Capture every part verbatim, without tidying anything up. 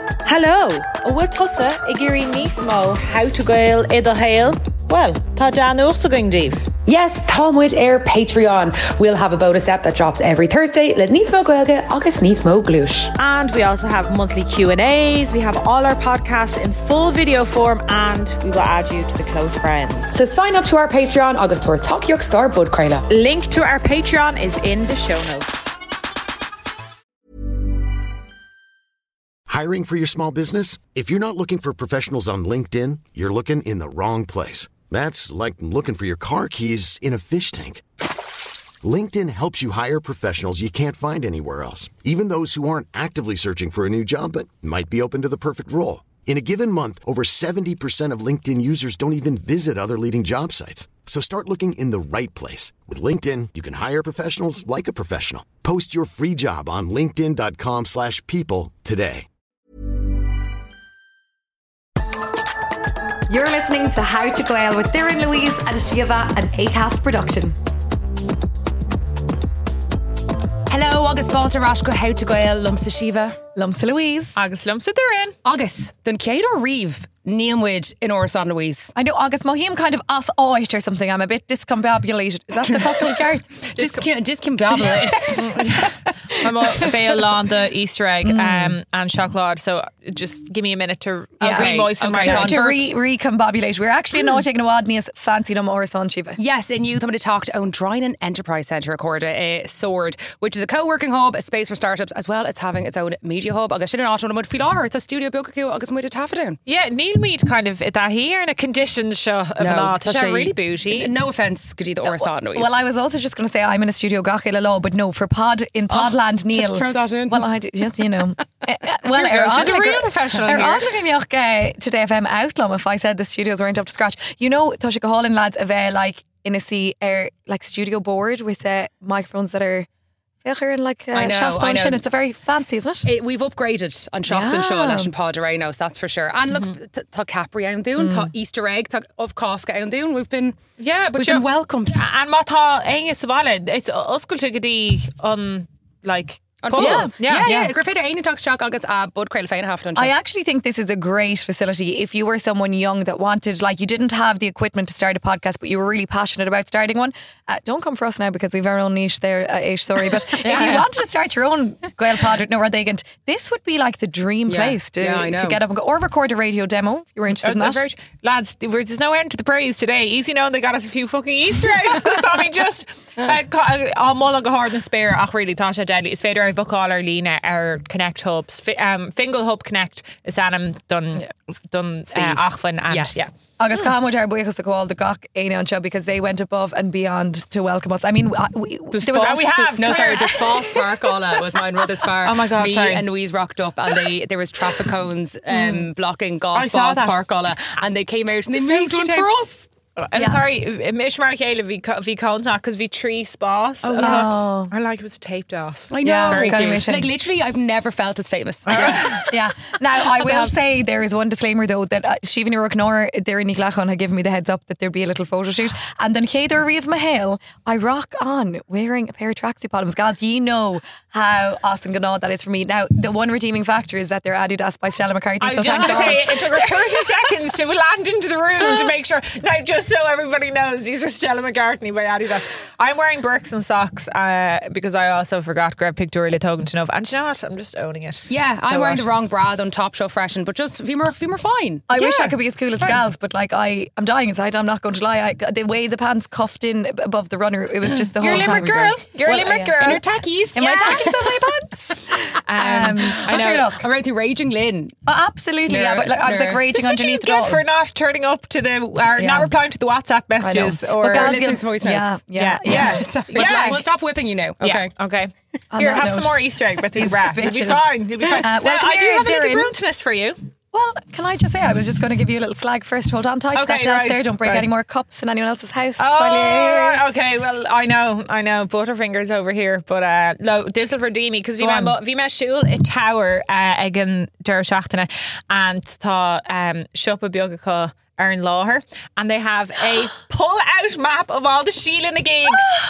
Hello, a bhfuil tusa I géirí níos mó how to gael iad a hail? Well, tá dean uachta going díobh. Yes, Tomwood Air Patreon. We'll have a bonus app that drops every Thursday. Le níos mó gaeilge agus níos mó glúis. And we also have monthly Q and A's. We have all our podcasts in full video form, and we will add you to the close friends. So sign up to our Patreon agus tuair Talkyoke Star Bud Creila. Link to our Patreon is in the show notes. Hiring for your small business? If you're not looking for professionals on LinkedIn, you're looking in the wrong place. That's like looking for your car keys in a fish tank. LinkedIn helps you hire professionals you can't find anywhere else, even those who aren't actively searching for a new job but might be open to the perfect role. In a given month, over seventy percent of LinkedIn users don't even visit other leading job sites. So start looking in the right place. With LinkedIn, you can hire professionals like a professional. Post your free job on linkedin.com slash people today. You're listening to How to Gael with Darren Louise and Shiva, an Acast production. Hello, agus fáilte rás go How to Gael lumsa Shiva, lumsa Louise, agus lumsa Darren. Agus, den céadú riomh níamhuid in Orsan Louise. I know, agus Mohim kind of as áit or something. I'm a bit discombobulated. Is that the fucking Garth? Discombobulated. I'm a fail on the Easter egg mm. um, and chocolate, so just give me a minute to yeah. re-moisten okay. my To, to re- recombobulate. We're actually mm. not taking a wad níos fancy no more son Shiva. Yes, and you to talk to own Drynan Enterprise Centre record a Sword, which is a co-working hub, a space for startups, as well as having its own media hub. Agus sin an áit mud filar, it's a studio bucacu agus muid a tafadown. Yeah, Neil Mead kind of that here in a conditioned show of no, an art. That's really bougie. No offence, could the Orsan Louise. Well, I was also just going to say I'm in a studio gachil law, but no, for pod in Podland oh, Neil. Just throw that in. Well, I just you know. uh, well, girl, she's a real professional here. Uh, today F M outlaw if I said the studios weren't up to scratch. You know, Tosha Cahalin lads of uh, like in a sea air like studio board with uh, microphones that are. And like uh, I know, I know. It's a very fancy, isn't it? it we've upgraded on Shock and Show and Pod Rhinos, that's for sure. And look, mm-hmm. Tá Capri out doing, Tá Easter egg, Tá of Costco out doing. We've been, yeah, but we've been welcomed. And what Tá Ainge Savala, it's usculta gadi on like. Cool. Yeah, yeah, yeah. Gur féidir aine talk shock agus a bud creil féin half lunch. I actually think this is a great facility if you were someone young that wanted, like you didn't have the equipment to start a podcast but you were really passionate about starting one. Uh, don't come for us now because we've our own niche there, uh, Ish, sorry, but yeah, if you yeah. wanted to start your own Gael pod with no Ardagant, this would be like the dream yeah. place to, yeah, to get up and go, or record a radio demo if you were interested uh, in that. Very, lads, there's no end to the praise today. Easy knowing they got us a few fucking Easter eggs. I mean, just all mulla go hard and spare. Ach, really, Tasha Deadly. It's Fader, I've our Lena, our Connect hubs. Um, Fingal Hub Connect is Adam done, done uh, Achfan and yes. yeah. Agus Cámod ar buchas the call the gach Aine an seo because they went above and beyond to welcome us. I mean, we, the there was spa- we have no sorry the Spas Park Ola was mine with this far. Oh my god, me sorry. and Louise rocked up and they there was traffic cones um, mm. blocking Golf Spas Park Ola and they came out and they moved one for us. I'm yeah. sorry, Mishmar Kayla vi contact because we tree spas. Oh, yeah. I like it was taped off. I know. Yeah, very cute. Like literally, I've never felt as famous. yeah. yeah. Now I will say there is one disclaimer though that uh, Shiva Ní Ruchnor there in Nichlachon had given me the heads up that there'd be a little photo shoot, and then Chéadar Riamh Mahale I rock on wearing a pair of tracksuit bottoms. Guys, you know how awesome Ganad that is for me. Now the one redeeming factor is that they're Adidas by Stella McCartney. I was so just going to say it took her thirty seconds to land into the room to make sure. Now, just so everybody knows. These are Stella McCartney by Adidas. I'm wearing Birks and socks uh, because I also forgot to grab pictorial token to know. And you know what? I'm just owning it. Yeah, so I'm wearing what? the wrong bra on Top Show Freshen, but just we were, we were fine. I yeah. wish I could be as cool as the gals, but like I, I'm dying inside. I'm not going to lie. I, the way the pants cuffed in above the runner, it was just the You're whole a time. Limerick girl. You're well, a Limerick uh, yeah. girl. In your tackies. In yeah. my tackies and my pants. Um, um, I know. Your look? I'm right through Raging Lynn. Oh, absolutely, yeah. But like, I was like raging That's underneath what you it all. get for not turning up to the, or Yeah. not replying to the WhatsApp messages, or listening to voice notes. Yeah, yeah, yeah. yeah. yeah. So, Yeah. yeah. We'll stop whipping you now. Okay. Yeah. Okay. On Here, that have note, some more Easter egg, but these rat. You'll be bitches. fine. You'll be fine. Uh, well, now, come I do here, have a little Darren. gruntness for you. Well, can I just say, I was just going to give you a little slag first. Hold on tight to Okay, that delf right, there. Don't break right. any more cups in anyone else's house. Oh, right, okay. Well, I know, I know. Butterfingers over here, but uh, lo, this will redeem me because we met we met Shul a tower uh, again der Shachtana and tá um Shoppa Biogacha Aaron Lawher, and they have a pull out map of all the Sheila gigs.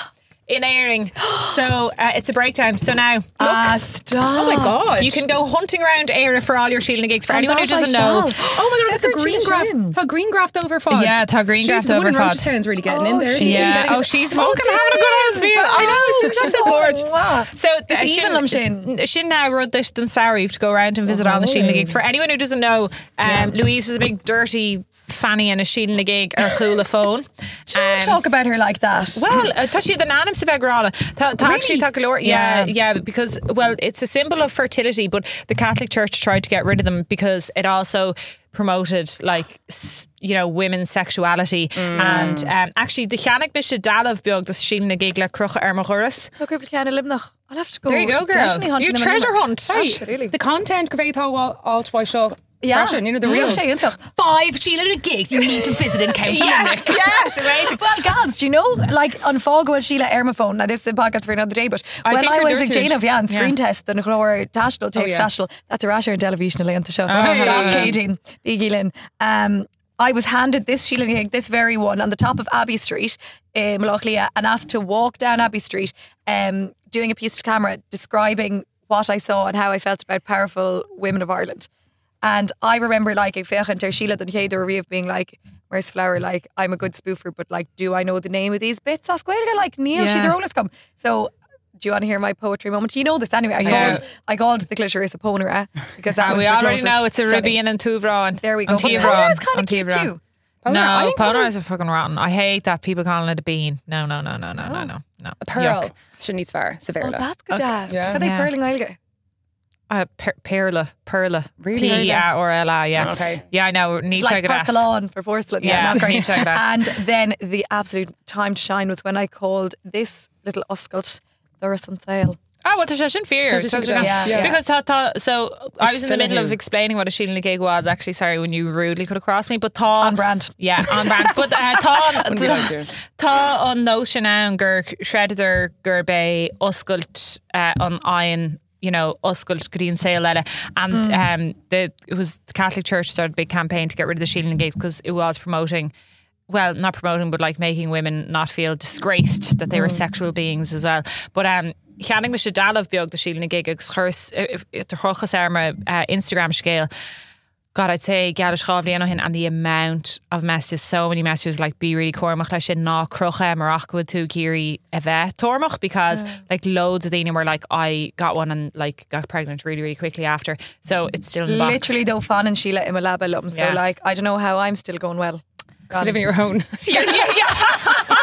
in airing. So uh, it's a breakdown. So now, look. Ah, stop. Oh my God. You can go hunting around Éire for all your Sheila gigs. For And anyone who that I doesn't know, shall. Oh my God, it's a Look at green Gina graft. Shin. Tá green graft over fod. Yeah, tá green Jeez, graft the one over in fod. Rochestown's really getting in Oh, there. isn't she- she? yeah. Getting Oh, it. she's fucking having a good old feel. I know. She's so good. Wow. So Is uh, even am Shin? Shin now rud this than Sarif to go around and visit all the Sheila gigs. For anyone who doesn't know, um, Louise is a big dirty fanny in a Sheila gig or chula phone. Don't talk about her like that. Well, uh, tá siad an anam sa bheith grála. Tá tá actually tá galore. Yeah, yeah, because well, it's a symbol of fertility, but the Catholic Church tried to get rid of them because it also promoted like s- you know women's sexuality and um, actually the cheannig misha dalah beag the Sheila gig le crucha ar machuras. Look, we can live noch. I'll have to go. There you go, girl. Definitely hunting You them treasure anyway. hunt. Absolutely. The content go bhéh all all twice show. Yeah. Fashion, you know the Real real. sé iontach. Five Sheila gigs you need to visit in County Yes, yes, amazing. Well, Gans, do you know, like on Fogwell Sheila Ermaphone, now this is a podcast for another day, but I when think I we're was doing a Jane it. of Jan screen Yeah. test, the Nichlor Tashtel takes yeah. Tashtel, that's a rasher in television, on the show. yeah, yeah. Caging, Biggie Lynn. Um, I was handed this Sheila gig, this very one, on the top of Abbey Street in Malachlia, and asked to walk down Abbey Street, um, doing a piece to camera describing what I saw and how I felt about powerful women of Ireland. And I remember like a fechan ter Sheila than Chéad O'Ree of being like, where's Flower? Like, I'm a good spoofer, but like, do I know the name of these bits? Ask Gaeilge, like Neil, Yeah. she's the rollers come. So do you want to hear my poetry moment? You know this anyway. I Yeah. called I called the Clitoris a ponera because that And was we the already closest know it's a stunning. Ruby and Tuvron. There we go. And But Tuvron. Ponera is kind On of cute Tuvron. too. I No, think Ponera- Ponera is a fucking rotten. I hate that people calling it a bean. No, no, no, no, no, no, no, no. A pearl. Shouldn't far. Oh, Severe. that's good jazz. Yeah. Are they Yeah. pearling Gaeilge? Uh, per- perla, perla, Really? P R L A. Yeah, Okay. Yeah, I know. Need It's to like check it out. Parkalon for porcelain. Yeah, Yeah, that's great. need to check it out. And then the absolute time to shine was when I called this little Oscailt Doris on sale. Oh, what a session fear. Tá sé sin Yeah, yeah. Because tá, tá, so I was in the middle Fillehu. of explaining what a Sheila gig was. Actually, sorry, when you rudely could have crossed me, but tá On brand. Yeah, on brand. But uh, tá Wouldn't be like you. tá an notion an gur shredder gur be oscailt uh, on iron. You know, oscailt Gudín sale leile, and um, the it was the Catholic Church started a big campaign to get rid of the Sheila gigs because it was promoting. Well, not promoting, but like making women not feel disgraced that they were sexual beings as well. But um, cheannig me sé dalah beag the Sheila gig agus churs the chorchas arma Instagram scale. God, I'd say Gala Schavli hin and the amount of messages, so many messages like be really cormach lei sin ná crucha marachwood to Kiri a bheith tormach because like loads of them were like I got one and like got pregnant really really quickly after, so it's still in the box. Literally though, fan and Sheila in my lab love 'em. So Yeah. like I don't know how I'm still going well. God. Living your own. yeah, yeah, yeah.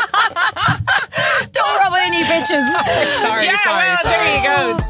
Don't rub it in, you bitches. Sorry, yeah, sorry, well, sorry. there you go.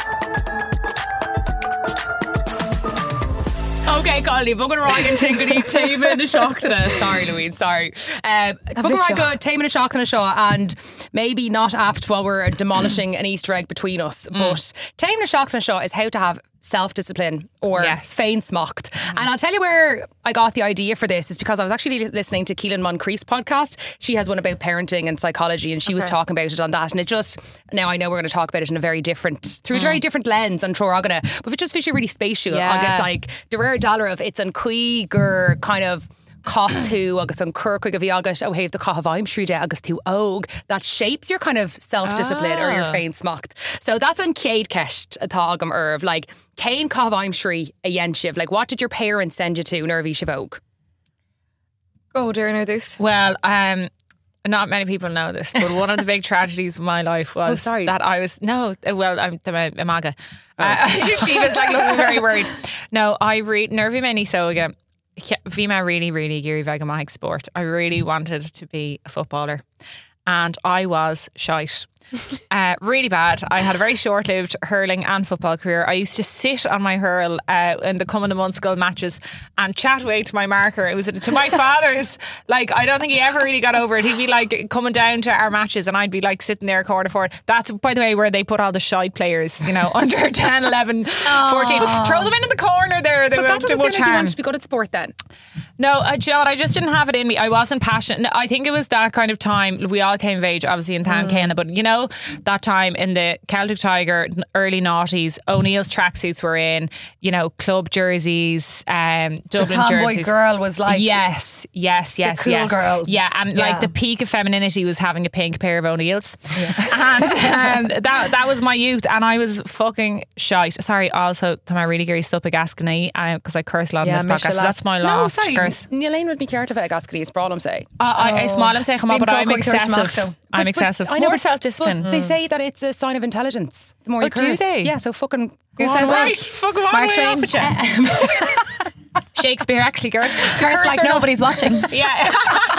Okay, Collie, bugger Ryan Tinkity, Tame in a shock to this. Sorry, Louise, sorry. Um, bugger bit Ryan shock. good, Tame in a shock to the show, and maybe not apt while we're demolishing an Easter egg between us, but Tame in a shock to the show is how to have self-discipline or Yes. fein smocht. And I'll tell you where I got the idea for this is because I was actually li- listening to Keelan Moncrief's podcast. She has one about parenting and psychology, and she was talking about it on that. And it just, now I know we're going to talk about it in a very different, through a very different lens on Troragana, but it just feels really spatial. Yeah. I guess like the rare dollar of it's an cui gur kind of cough to agus an curquig of agus oh hey the cough I'm shrewd agus to og that shapes your kind of self-discipline or your Ah. fein smocht. So that's an Cade Kesht a thagam erv like Cain cough I'm shri a yenshiv. Like what did your parents send you to nervy shavog? Go Darren this. Well, um, not many people know this, but one of the big tragedies of my life was Oh, sorry. that I was no. Well, I'm the Imaga. Uh, she was like looking very worried. No, I read nervy many so again. Vima really, really Gary Vegamahik sport. I really wanted to be a footballer, and I was shite. Uh, really bad. I had a very short-lived hurling and football career. I used to sit on my hurl uh, in the coming month school matches and chat away to my marker. It was to my father's. Like I don't think he ever really got over it. He'd be like coming down to our matches, and I'd be like sitting there corner for it. That's by the way where they put all the shy players. You know, under ten, eleven, fourteen. Throw them in the corner there. They But won't that do doesn't sound much like you harm. wanted to be good at sport then. No, uh, do you know what? I just didn't have it in me. I wasn't passionate. No, I think it was that kind of time. We all came of age, obviously, in Town Kenna, but you know, that time in the Celtic Tiger, early noughties, O'Neill's tracksuits were in, you know, club jerseys, um, Dublin the tomboy jerseys. girl was like, yes, yes, yes, the cool yes. girl. Yeah, and Yeah. like the peak of femininity was having a pink pair of O'Neill's. And um, that that was my youth, and I was fucking shite. Sorry, also to my really great stuff at Gascony, because I curse a lot Yeah, in this Michelle, podcast. So that's my No, last sorry. curse. Níl would be careful of Gascony, is brawl, I'm saying. I, I, small I'm saying, Bíonn but I'm cócaigh tuair excessive. teamach, I'm excessive. I know, More self-discipline. but they say that it's a sign of intelligence. The more you Oh, do curse. they? Yeah, so fucking. Who go says on, that? Right, fucking on Mark way Twain. off with you. Shakespeare, actually, girl. curse like nobody's watching. Yeah.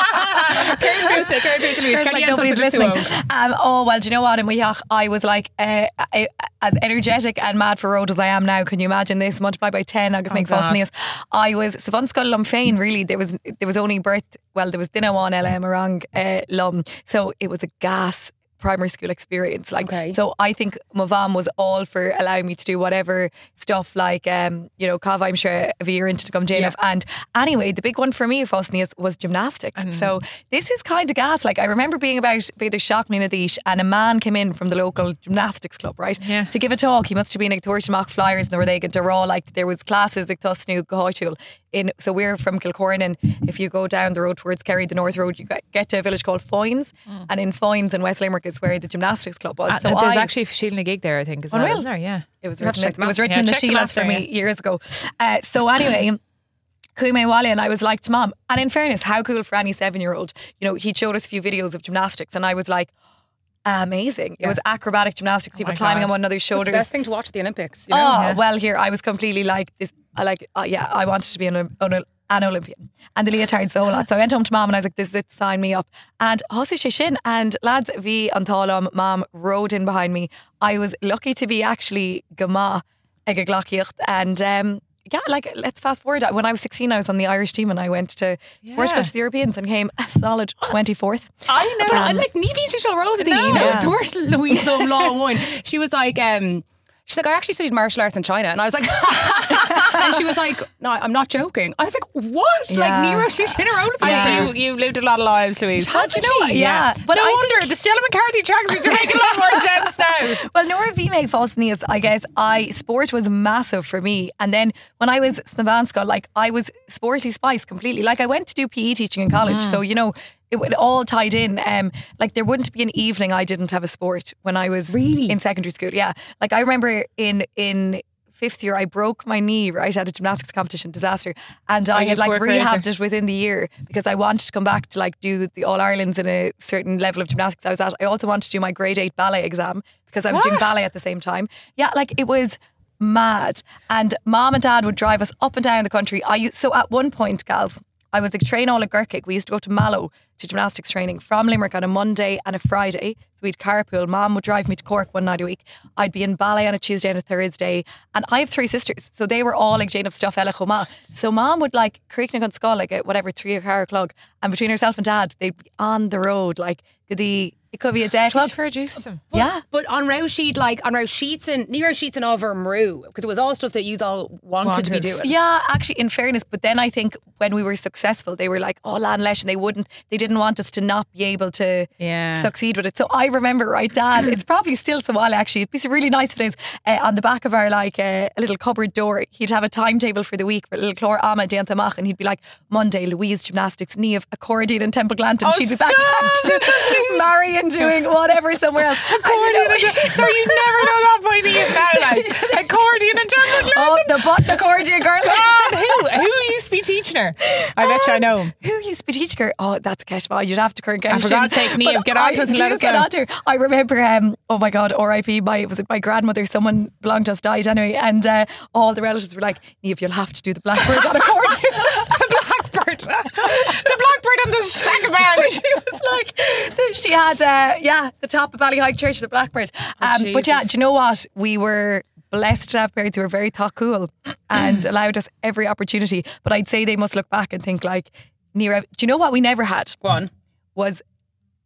Curse like nobody's listening. Um, oh well, do you know what? In Weoch, I was like uh, I, as energetic and mad for road as I am now. Can you imagine this? Multiply by ten, agus make fast níos. I was sa bhain scoil lum féin. Really, there was there was only birth. Well, there was dinner on L M around uh, lum, so it was a gas primary school experience. Like, Okay. so I think my mum was all for allowing me to do whatever stuff, like, um, you know, Cav, I'm sure a year into the Gum Yeah. And anyway, the big one for me, Fosnias, was gymnastics. So this is kind of gas. Like, I remember being about the shock me Nadish, and a man came in from the local gymnastics club, right? Yeah. To give a talk. He must have been like Thursday flyers, and they were they get raw, like there was classes like Tusnu Gahoitul. In so we're from Kilcorn, and if you go down the road towards Kerry, the North Road, you get- get to a village called Foynes, and in Foynes in West Limerick is where the gymnastics club was. Uh, So there's I, actually Sheila a gig there, I think, as well. Unreal. Isn't there? Yeah. It was You have to written, check them it was out. written Yeah, in the check them Sheilas out for there, me years ago. Uh, so anyway, Kuime Wally and I was like to Mum, and in fairness, how cool for any seven-year-old. You know, he showed us a few videos of gymnastics, and I was like, amazing. It was acrobatic gymnastics, people my climbing God. on one another's It's the shoulders. best thing to watch at the Olympics. You know? Oh, well, here, I was completely like this. I like, uh, yeah, I wanted to be an, an, an Olympian. And the leotards, the whole lot. So I went home to Mum and I was like, this is it, sign me up. And Hossi Shishin and lads, V and Thalam, Mum rode in behind me. I was lucky to be actually Gama ag a glacíocht. And um, yeah, like, let's fast forward. When I was sixteen, I was on the Irish team and I went to Portugal to the Europeans and came a solid twenty-fourth. I know. But I'm like, ní vín show Rosie, you know, Yeah. Dúirt Louise Law one. She was like, um, she's like, I actually studied martial arts in China, and I was like, and she was like, no, I'm not joking. I was like, what? Yeah. Like Nero, she's in her own I know, you, you've lived a lot of lives, Louise. Has you know what? Yeah. But But no I wonder think- the Stella McCarthy tracksuits are making a lot more sense now. Well, Nora V make Fosnias, I guess I sport was massive for me. And then when I was Snavanska, like I was sporty spice completely. Like I went to do P E teaching in college. So, you know, it, it all tied in. Um, like there wouldn't be an evening I didn't have a sport when I was Really? in secondary school. Yeah. Like I remember in in fifth year I broke my knee right at a gymnastics competition, disaster. And I you had like poor rehabbed creator. it within the year because I wanted to come back to like do the All Irelands in a certain level of gymnastics I was at. I also wanted to do my grade eight ballet exam because I was doing What? ballet at the same time. Yeah, like it was mad. And Mom and Dad would drive us up and down the country. I used, so at one point, gals, I was like train all at Gurkick. We used to go to Mallow to gymnastics training from Limerick on a Monday and a Friday. So we'd carpool. Mom would drive me to Cork one night a week. I'd be in ballet on a Tuesday and a Thursday. And I have three sisters. So they were all like Jane of stuff, Ella Choma. So Mom would like creaking on skull like at whatever three or car clog. And between herself and Dad, they'd be on the road. Like the it could be a day club. Just for a juice. Yeah. But on row sheet, like on row sheets and near sheets and over Mru, because it was all stuff that you all wanted, to be Wanted. doing. Yeah, actually, in fairness, but then I think when we were successful, they were like, "Oh, Lan Lesh," and they wouldn't, they didn't want us to not be able to Yeah. succeed with it. So I remember, right, Dad, it's probably still so while actually. It'd be really nice if it is uh, on the back of our like uh, a little cupboard door. He'd have a timetable for the week for little Clor Ama Dianthamach, and he'd be like, Monday, Louise gymnastics, Niamh accordion and Temple Glanton. Oh, She'd be back stop. to Marion doing whatever somewhere else. And you Accordion know- and Sorry, you never know that by Niamh now. Like accordion and Temple Oh, Glanton. the button accordion girl. God, who who used to be teaching her? I bet you I know. Who used to be teaching her? Oh, that's a Keshva. You'd have to current And for God's sake, Niamh, get on to us and let us get know. on to her. I remember, um, oh my God, R I P, my, was it my grandmother? Someone belonged to us died anyway. And uh, all the relatives were like, Niamh, you'll have to do the blackbird on accordion. The blackbird. The blackbird on the stack of berries. She was like, she had, uh, yeah, the top of Ballyhike Church, the blackbird. Um, but yeah, Jesus. do you know what? We were blessed to have parents who were very thought cool and allowed us every opportunity. But I'd say they must look back and think like, Nira, do you know what we never had? Go on. Was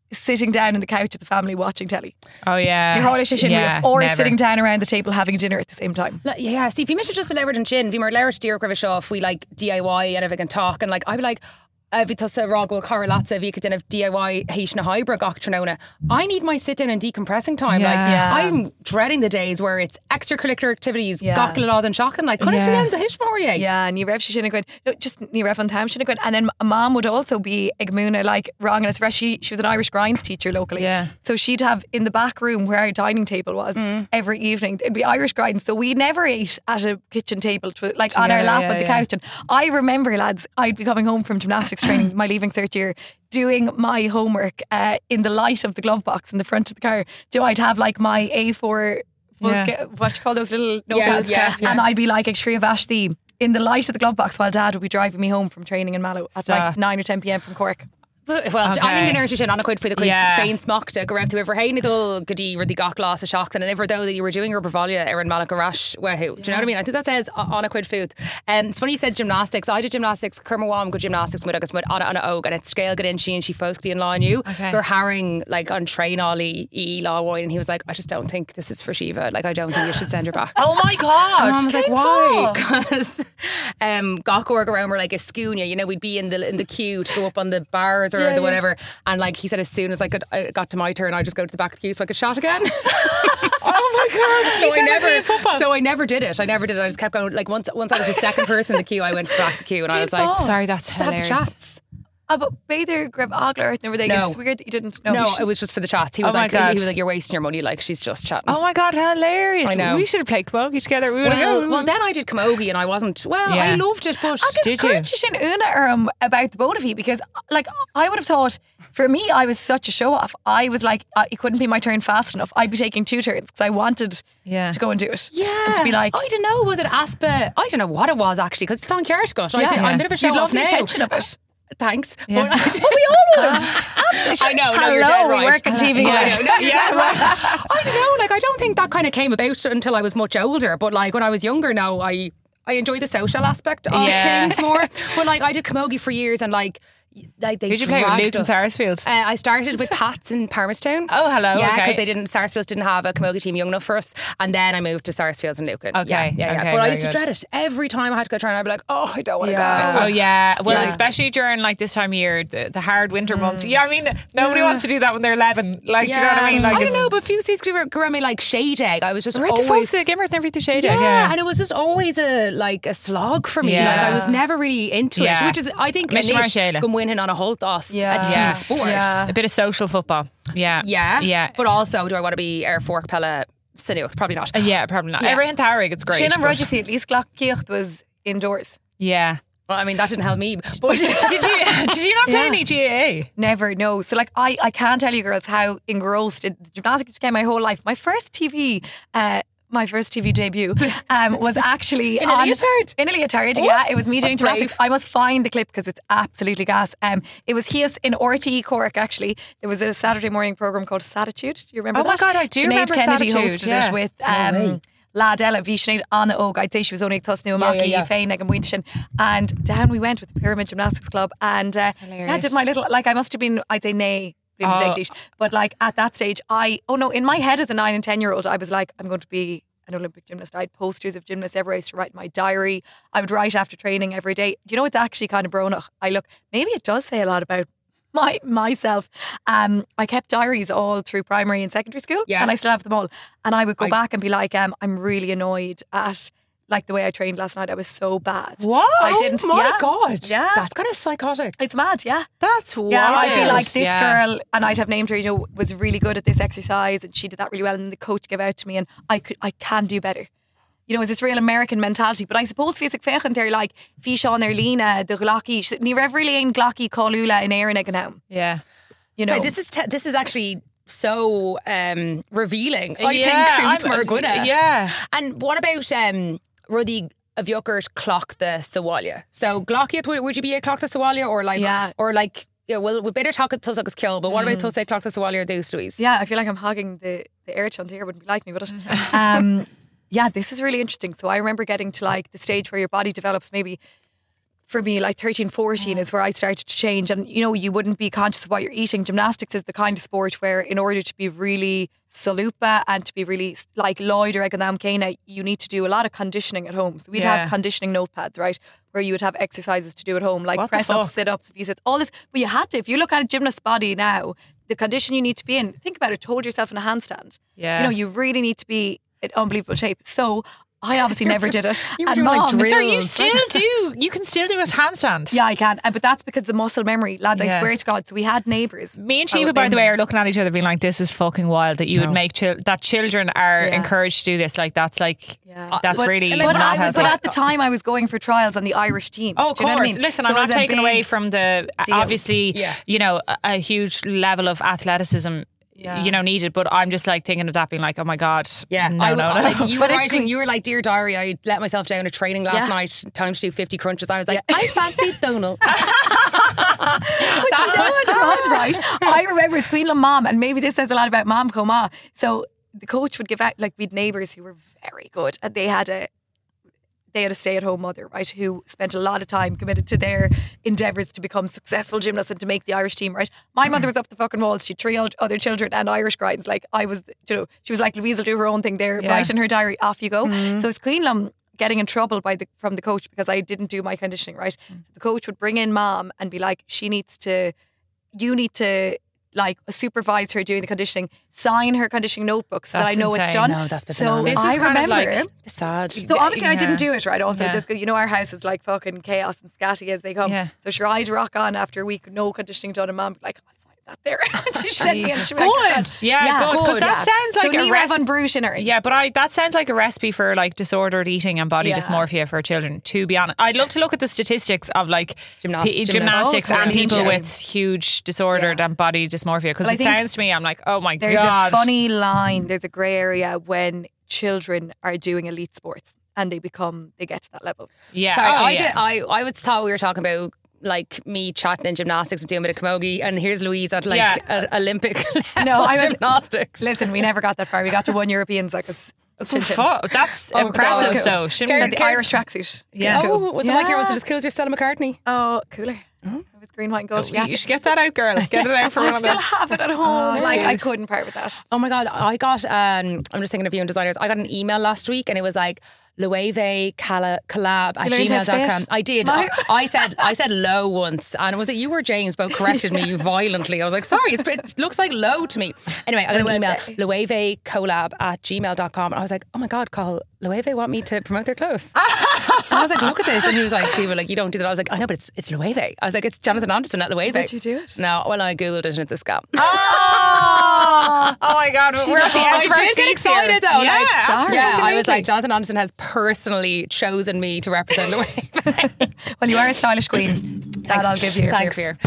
sitting down in the couch with the family watching telly. Oh yeah. Your whole sin yeah, or never. sitting down around the table having dinner at the same time. Like, yeah, see, if you miss it just a leabhar an sin, if you mar leabhar dear gribh seo, if we like D I Y and if we can talk, and like I'd be like, if it was a rog car lots of you could have D I Y heishna hybrid gachtrona. I need my sit down and decompressing time. Yeah. Like Yeah. I'm dreading the days where it's extracurricular activities, Yeah. gachla law and shocking. Like, couldn't Yeah. we end the hishmore? Yeah, and you rev shouldn't go. No, just you rev on time shouldn't go. And then mom would also be igmuna like wrong and it's fresh. She she was an Irish grinds teacher locally. Yeah. So she'd have in the back room where our dining table was every evening. It'd be Irish grinds. So we never ate at a kitchen table, to, like on our Yeah, lap yeah, at the yeah. couch. And I remember, lads, I'd be coming home from gymnastics training, my leaving third year, doing my homework uh, in the light of the glove box in the front of the car. Do I'd have like my A four. Yeah. What do you call those little Yeah, notepads? yeah, yeah. And I'd be like extra vashti in the light of the glove box while Dad would be driving me home from training in Mallow at like Stop. nine or ten p.m. from Cork. Well, Okay. I think an urge to Anna for the quiz Yeah. féin smachta go raibh tú ever hain idul godi or the gach glas a shock and ever though that you were doing your bravalia Erin Malacarash wehu. Do you know what I mean? I think that says Anna quid food. And um, it's funny you said gymnastics. I did gymnastics, Kermawam good gymnastics mud agus mud Anna Anna Og and it's scale good in she and she focused in law on you. Okay. They're harring like on train ollie e law wine and he was like, I just don't think this is for Shiva. Like I don't think you should send her back. Oh my god. And Mum was like, Painful. why? Because um, Gachorg around were like a schooner. You know, we'd be in the in the queue to go up on the bars or Yeah, the yeah. whatever. And like he said, as soon as I could, I got to my turn, I just go to the back of the queue so I could shot again. Oh my god. so You I sound like never, playing football. so I never did it. I never did it. I just kept going. Like once, once I was the second person in the queue, I went to the back of the queue and I was like, Painful. Sorry, that's just have the hilarious. chats. Oh, but Bather grab Ogler and were they? No. It's weird that you didn't know. No, it was just for the chats. He was Oh my like, God. he was like, you're wasting your money. Like she's just chatting. Oh my god, hilarious. I know. We should have played camogie together. We would well, have well, then I did camogie and I wasn't. Well, Yeah. I loved it, but Did you? Shin Una um, about the both of you because, like, I would have thought for me, I was such a show off. I was like, uh, it couldn't be my turn fast enough. I'd be taking two turns because I wanted Yeah. to go and do it. Yeah. and to be like, I don't know, was it Aspa? I don't know what it was actually because it's on Carrotgut. I Yeah. did, I'm a bit of a show you'd off love the now. attention of it. Thanks. Yeah. But, But we all would. Absolutely. I know, no, Hello, you're dead we right. work on T V. I know, no, you're Yeah. dead right. I don't know, like I don't think that kind of came about until I was much older. But like when I was younger, now I I enjoy the social aspect of Yeah. things more. But like I did camogie for years and like. Like they Who'd you play with, dragged Luke and us. Sarsfield? Uh, I started with Pats in Palmerstown. Oh, hello, Yeah, okay. because they didn't. Sarsfields didn't have a camogie team young enough for us, and then I moved to Sarsfields and Lucan. Okay, yeah, yeah, yeah. okay, But I very used to good. dread it every time I had to go train. I'd be like, oh, I don't want to Yeah. go. Oh yeah, well, Yeah. especially during like this time of year, the, the hard winter months. Yeah, I mean, nobody wants to do that when they're eleven. Like, do you know what I mean? Like, I don't it's- know, but few seats grew around me like shade egg. I was just Right, the always. folks at Gimmer never the shade Yeah, egg, yeah. and it was just always a like a slog for me. Yeah. Like I was never really into Yeah. it, which is I think Mister Anish Marshalla. can win on a whole toss Yeah. a team Yeah. sport. Yeah. a bit of social football. Yeah, Yeah, yeah. But also, do I want to be Air Fork Pella Sinuix? Probably not. Uh, yeah, probably not. Yeah. Everything Tarek, it's great. Shin and but- Roger see at least Glockkecht was indoors. Yeah. Well, I mean, that didn't help me. But did you did you not play Yeah. any G A A? Never, no. So like I, I can't tell you girls how engrossed it, gymnastics became my whole life. My first T V uh my first T V debut um, was actually In a on, leotard? In a leotard, yeah. It was me doing that's brave. gymnastics. I must find the clip because it's absolutely gas. Um, it was Hias in R T E Cork actually. There was a Saturday morning programme called Satitude. Do you remember Oh my that? God, I do Sinead remember Kennedy Satitude, hosted yeah. it with um, Lad Ella V. Sinead Anna Og. I'd say she was only Tus New Yeah, yeah, Maki, yeah. Faye Negan Winston. And down we went with the Pyramid Gymnastics Club and uh, yeah, Hilarious. did my little, like I must have been, I'd say nay. Oh. Oh. But like at that stage, I, oh no, in my head as a nine and ten year old, I was like, I'm going to be an Olympic gymnast. I had posters of gymnasts everywhere. I used to write in my diary. I would write after training every day. Do you know, it's actually kind of Bronach. I look, maybe it does say a lot about my myself. Um, I kept diaries all through primary and secondary school, Yeah. and I still have them all. And I would go I- back and be like, um, I'm really annoyed at like the way I trained last night. I was so bad. What? I didn't. oh my yeah. god, Yeah. that's kind of psychotic. It's mad, yeah. That's wild. Yeah, I'd be like, this Yeah. girl, and I'd have named her, you know, was really good at this exercise and she did that really well. And the coach gave out to me and I could, I can do better. You know, it's this real American mentality. But I suppose Fisak Fechen, they're like, Fi Sean Erlina, the Glocky, Ni Rev really ain't Glocky, Colula, in Aaron Eganham. Yeah. You know, So this is te- this is actually so um, revealing. I Yeah, think Food I'm- Marguna. Yeah. And what about um, Ruddy of Yuckers clock the Sawalia? So Glockiat, would, would you be a clock the Sawalia or like Yeah. or like yeah, well we better talk at Tusakas kill, but what about Tusa clock the Sawalia or those Louise? yeah, I feel like I'm hogging the, the air chunt here, wouldn't be like me, would it? um, yeah, this is really interesting. So I remember getting to like the stage where your body develops maybe for me, like thirteen, fourteen is where I started to change. And, you know, you wouldn't be conscious of what you're eating. Gymnastics is the kind of sport where in order to be really salupa and to be really like Lloyd or Eganam Kena, you need to do a lot of conditioning at home. So we'd Yeah. have conditioning notepads, right? Where you would have exercises to do at home, like What the press ups, fuck? sit ups, V-sits, all this. But you had to, if you look at a gymnast's body now, the condition you need to be in, think about it, hold yourself in a handstand. Yeah. You know, you really need to be in unbelievable shape. So I obviously never did it. You were And doing, like, Mom- drills. So you still do. You can still do a handstand. Yeah, I can. Uh, But that's because the muscle memory, lads, I Yeah. swear to God. So we had neighbours. Me and Oh, Shiva, by they- the way, are looking at each other being like, this is fucking wild that you would make chil- that children are Yeah. encouraged to do this. Like, that's like, Yeah. that's But- really But, not I was, healthy. but at the time, I was going for trials on the Irish team. Oh, of Do you know course. what I mean? Listen, So I'm it not was a taking big away from the deal. obviously, Yeah. you know, a, a huge level of athleticism, Yeah. you know, needed. But I'm just like thinking of that being like, oh my god, Yeah, no, I, no, no. like, you were But it's writing. good. You were like, "Dear diary, I let myself down at training last Yeah. night. Time to do fifty crunches." I was like, "I fancy Donal." But you know what it was, right? I remember it's Queen Mom, and maybe this says a lot about Mom Coma. So the coach would give out, like, we'd neighbours who were very good, and they had a they had a stay-at-home mother, right, who spent a lot of time committed to their endeavours to become successful gymnasts and to make the Irish team, right? My mother was up the fucking walls. She had three old- other children and Irish grinds. Like, I was, you know, she was like, Louise will do her own thing there, Yeah. write in her diary, off you go. So it's Queen Lum getting in trouble by the from the coach because I didn't do my conditioning, right? So the coach would bring in Mom and be like, she needs to, you need to like supervise her doing the conditioning, sign her conditioning notebook so that I That's know insane. it's done. No, that's bit so bananas. This is I kind of remember. like- It's sad. So obviously I Yeah. didn't do it, right? Also, Yeah. just, you know, our house is like fucking chaos and scatty as they come. Yeah. So sure, I'd rock on after a week, no conditioning done, and Mom would be like, I'll sign that there. She'd send me and she'd be like, Good. Yeah, good. 'Cause that sounds like so a Ní recipe. Raibh an Bruce in her. Yeah, but I that sounds like a recipe for like disordered eating and body Yeah. dysmorphia for children, to be honest. I'd love to look at the statistics of like Gymnas- p- gymnastics. gymnastics Oh, and yeah. people Yeah. with huge disordered and body dysmorphia, because Well, I it think sounds to me, I'm like, oh my There's god. a funny line, there's a grey area when children are doing elite sports and they become, they get to that level. yeah, Sorry, oh, I yeah. did. I I was thought we were talking about like me chatting in gymnastics and doing a bit of camogie, and here's Louise at like Yeah. a, Olympic No, I was- gymnastics. Listen, we never got that far. We got to one Europeans like us. Chin chin. Fuck, that's Oh, impressive God. though. She Shouldn't had we- the Irish tracksuit. Yeah. It was Oh, cool. was it like your was it Yeah. just kills your Stella McCartney? Oh, cooler. It was green, white, and gold. you, you should get that out, girl. Get it out for one I of still them. have it at home. like, I couldn't part with that. Oh my god, I got um I'm just thinking of you and designers. I got an email last week and it was like Loewe Cala- collab at You learned how to gmail dot com. fit? I did. My- I, I said I said low once, and was it you or James both corrected me violently? I was like, sorry, it's, it looks like low to me. Anyway, I got an email, Loewe collab at gmail dot com, and I was like, oh my god, call Loewe want me to promote their clothes. And I was like, look at this, and he was like, she was like, you don't do that. I was like, I know, but it's it's Loewe. I was like, it's Jonathan Anderson at Loewe. Did you do it? No, well, I googled it and it's a scam. Oh, oh my god, we're at the I edge of our did get seats excited here. though. Yeah, like, absolutely. yeah, I was like, Jonathan Anderson has personally chosen me to represent Loewe. Well, you are a stylish queen. That I'll give you. Thanks. Here.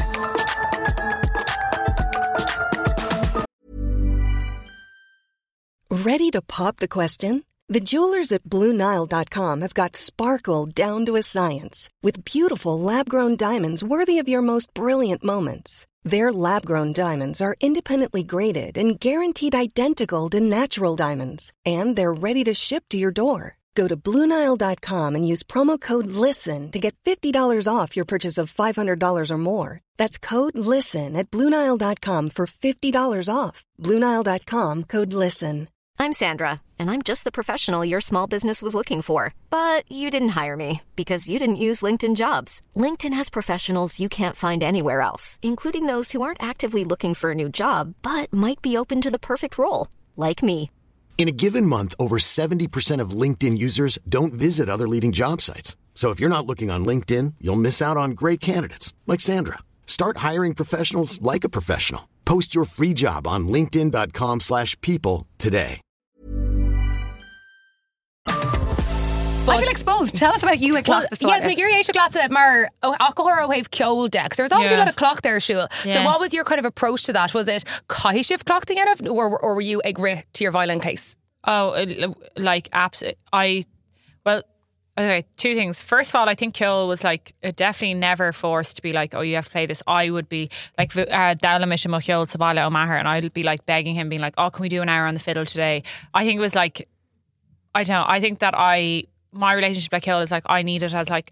Ready to pop the question? The jewelers at Blue Nile dot com have got sparkle down to a science with beautiful lab-grown diamonds worthy of your most brilliant moments. Their lab-grown diamonds are independently graded and guaranteed identical to natural diamonds, and they're ready to ship to your door. Go to Blue Nile dot com and use promo code LISTEN to get fifty dollars off your purchase of five hundred dollars or more. That's code LISTEN at Blue Nile dot com for fifty dollars off. Blue Nile dot com, code LISTEN. I'm Sandra, and I'm just the professional your small business was looking for. But you didn't hire me because you didn't use LinkedIn Jobs. LinkedIn has professionals you can't find anywhere else, including those who aren't actively looking for a new job, but might be open to the perfect role, like me. In a given month, over seventy percent of LinkedIn users don't visit other leading job sites. So if you're not looking on LinkedIn, you'll miss out on great candidates like Sandra. Start hiring professionals like a professional. Post your free job on linkedin dot com slash people today. I feel exposed. Tell us about you at Well, class this yeah, morning. to make your age glatse mar alcohol or wave killed deck. So there's obviously Yeah. a lot of clock there, Shul. So Yeah. what was your kind of approach to that? Was it kaishif clock thing out of, or or were you agree to your violent case? Oh, uh, like apps. I well, okay. Two things. First of all, I think Kjol was like uh, definitely never forced to be like, oh, you have to play this. I would be like uh, Dowlamish and Kjol Sabala O'Maher, and I'd be like begging him, being like, oh, can we do an hour on the fiddle today? I think it was like, I don't know. I think that I my relationship with Kjol is like I need it as like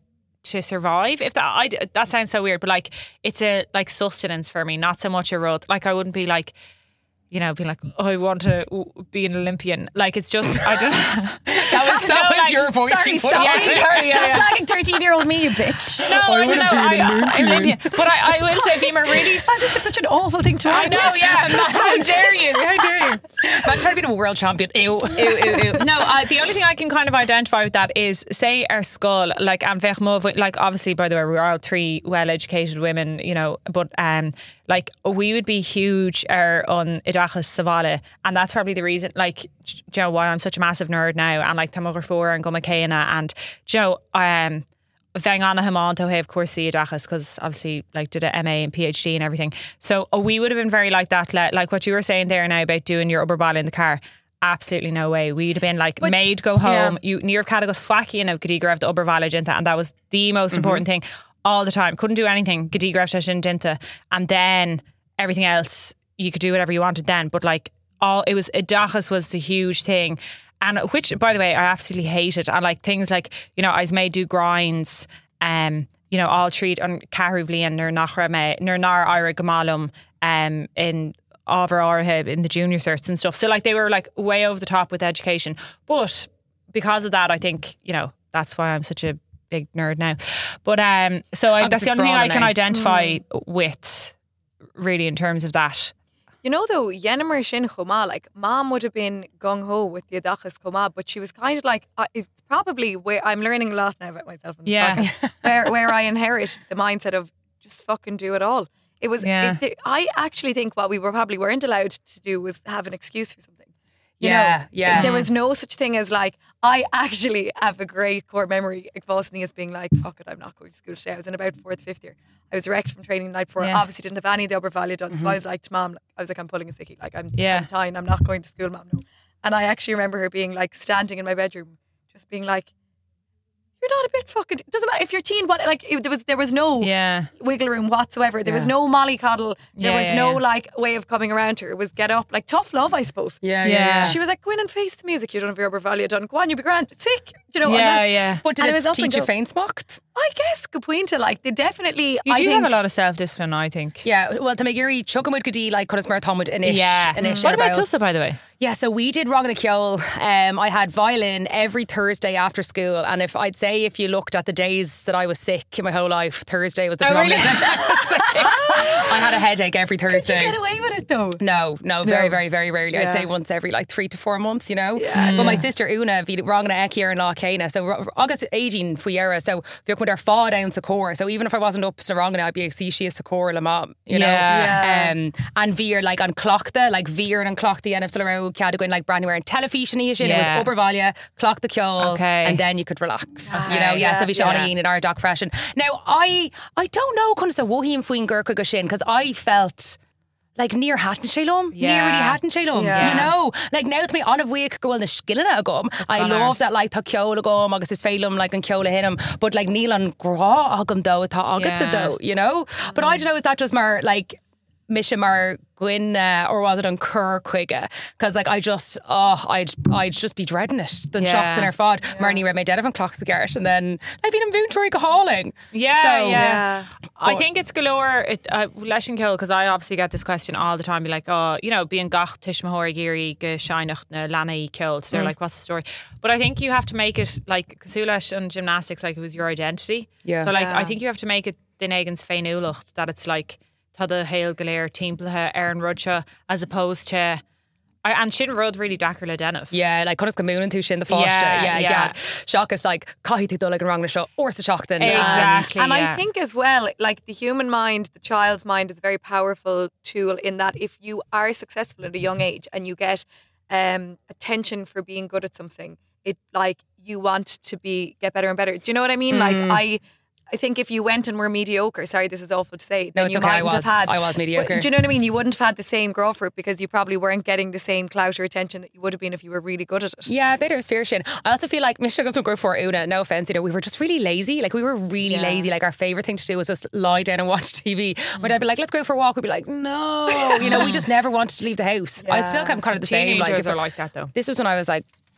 to survive. If that I, that sounds so weird, but like it's a like sustenance for me, not so much a road. Like I wouldn't be like, you know, being like, oh, I want to be an Olympian. Like it's just I don't. That was that No, was like, your voice. Sorry, you put stop, on. Yeah, sorry, yeah, stop yeah. slagging thirteen-year-old me, you bitch. No, I, don't know. I, I, Olympian. But I, I will say, Vima, really. As if it's such an awful thing to I want. know, yeah. How dare you? How dare you? I'm trying to be a world champion. Ew. Ew, ew, ew. No, uh, the only thing I can kind of identify with that is, say, our skull, like, and Vechmov, like, obviously, by the way, we're all three well-educated women, you know, but, um, like, we would be huge er, on Idachas Savala, and that's probably the reason, like, Joe, why I'm such a massive nerd now, and like, Tamugger Four and Gumacana, and Joe, um, Vang on him on to have course the Idachas, because obviously, like, did an M A and PhD and everything. So oh, we would have been very like that, like, like what you were saying there now about doing your Uberball in the car. Absolutely no way. We'd have been like, But- made go home. yeah. You near Cadigal fucking of Gadigra of the Ubervallage into, and that was the most Mm-hmm. important thing all the time. Couldn't do anything. Gadigra of into, and then everything else you could do whatever you wanted then. But like all it was, Idachas was the huge thing. And which, by the way, I absolutely hated. And like things like, you know, I was made do grinds, um, you know, all treat on Caruvli and Nernachra me, Nernar Ira Gamalum, um, in Over Orheb in the junior certs and stuff. So like they were like way over the top with education. But because of that, I think, you know, that's why I'm such a big nerd now. But um, so I, that's the only thing I can identify with, really, in terms of that. You know, though, Yennemer Shin Choma, like, Mom would have been gung ho with the Adachas Choma, but she was kind of like, uh, it's probably where I'm learning a lot now about myself. In this Yeah. podcast, where, where I inherit the mindset of just fucking do it all. It was, Yeah. it, I actually think what we were probably weren't allowed to do was have an excuse for something. You Yeah, know, yeah. There was no such thing as like, I actually have a great core memory of Boston as being like, fuck it, I'm not going to school today. I was in about fourth, fifth year. I was wrecked from training the night before. Yeah. Obviously didn't have any of the upper value done. So I was like to Mom, I was like, I'm pulling a sickie. Like, I'm, Yeah. I'm tying, I'm not going to school, Mom, no. And I actually remember her being like standing in my bedroom, just being like, you're not a bit fucking, doesn't matter if you're teen, what, like, it, there was there was no Yeah. wiggle room whatsoever. There was Yeah. no mollycoddle. There Yeah, was yeah, no yeah. like way of coming around her. It was get up, like tough love, I suppose. Yeah, Yeah. yeah, yeah. She was like, go in and face the music. You don't have your upper value done. Go on, you be grand. Sick. You know. and Yeah, that's- yeah. But did And it it, was up teach and you go. faint smocked? I guess good point to like they definitely. You I do think, have a lot of self-discipline, I think. Yeah, well, to make Yuri Chuckamud Gadi like Cunnus Marathon in ish. Yeah. An ish What about about- Tussa, by the way? Yeah, so we did Wrong and a Kjol. Um, I had violin every Thursday after school, and if I'd say if you looked at the days that I was sick in my whole life, Thursday was the Oh, predominant really? day I was sick. I had a headache every Did Thursday. you get away with it though? No, no, very, very, very rarely. I'd Yeah. say once every like three to four months, you know. But my sister Una, vi wrong na ekier and Lachena. So ro- August aging Fuyera. So vi put her fa down to core. So even if I wasn't up to wrong, I'd be like, see, she is to core la mom, you know. Yeah. Um, and Veer like on clock the like Veer and clock the N F Solero Cadwin like brand new and television ish. It was Yeah. Obervalia, clock the Kjol, Okay. and then you could relax. You know, Okay. yeah. So vi Yeah. yeah. in our doc freshen. Now I I don't know kind of so wohi and fuin Gurkha Gushin because I felt. Like near Hatton Shalom, Yeah. near really Hatton Shalom, Yeah. you know. Like now to me on a week go on the skillina agum. I on love ours. that like tá ceol agum agus is félum like an ceol hinum, but like níl an grá agum though tá agus Yeah. though, you know. But I don't know is that just more like mission mar gwyn uh, or was it on cur quigga? Because like I just oh I'd I'd just be dreading it. The Yeah. shock in our fod. Marnie read my dead of clock the garret and then I've been in Voontory go hauling. Yeah, so, yeah. I But- think it's galore. It, uh, Leshin Kill, because I obviously get this question all the time. Be like, oh, you know, being gach tishmahor giri ge shynach na lana killed. So they're like, what's the story? But I think you have to make it like Kasulash and gymnastics, like it was your identity. Yeah. So like, Yeah. I think you have to make it the Negan's Feinulacht, that it's like Tada Hail Galer Timpleha Aaron Rudcha, as opposed to. I, and Shin Rud really Dakar Ledenov. Yeah, like Connors Moon through Shin the Foster. Yeah, Yeah, yeah. yeah. Shock is like Kai Dul like wrong the show or the shock then. Exactly. And yeah. I think as well, like the human mind, the child's mind is a very powerful tool in that if you are successful at a young age and you get um, attention for being good at something, it like you want to be get better and better. Do you know what I mean? Like I I think if you went and were mediocre, sorry, this is awful to say, No, then it's you okay, I mightn't was- have had. I was mediocre. But do you know what I mean? You wouldn't have had the same grow for it because you probably weren't getting the same clout or attention that you would have been if you were really good at it. Yeah, better is fair Shin. I also feel like Mister Gulton Grove for Una, no offense, you know, we were just really lazy. Like we were really Yeah. lazy. Like our favourite thing to do was just lie down and watch T V. My dad would be like, let's go for a walk. We'd be like, no. You know, we just never wanted to leave the house. I was still kind of, kind of the same. Like, Teenagers if are like that though. this was when I was like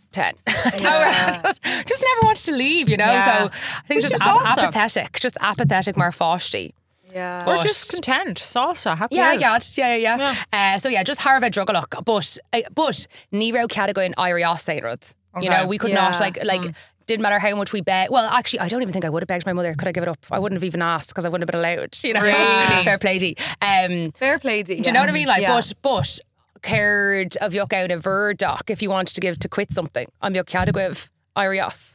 ten. just, just, just never wanted to leave, you know. Yeah. So I think Which just is ap- awesome. apathetic, just apathetic, more fosty. Yeah. Or But- just content, salsa, happy Yeah, I out. get. Yeah, yeah, yeah. Uh, so yeah, just Harvard drugalock, but uh, but ní raibh cead go in Irios Sainrod. You Okay. know, we could Yeah. not like like. Didn't matter how much we bet. Well, actually, I don't even think I would have begged my mother. Could I give it up? I wouldn't have even asked because I wouldn't have been allowed. You know, Really? fair play to you. Um, Fair play to you. do you know what I mean? Like, Yeah. but but cared of yuck out of ver doc if you wanted to give to quit something. I'm yuck cead go of Irios.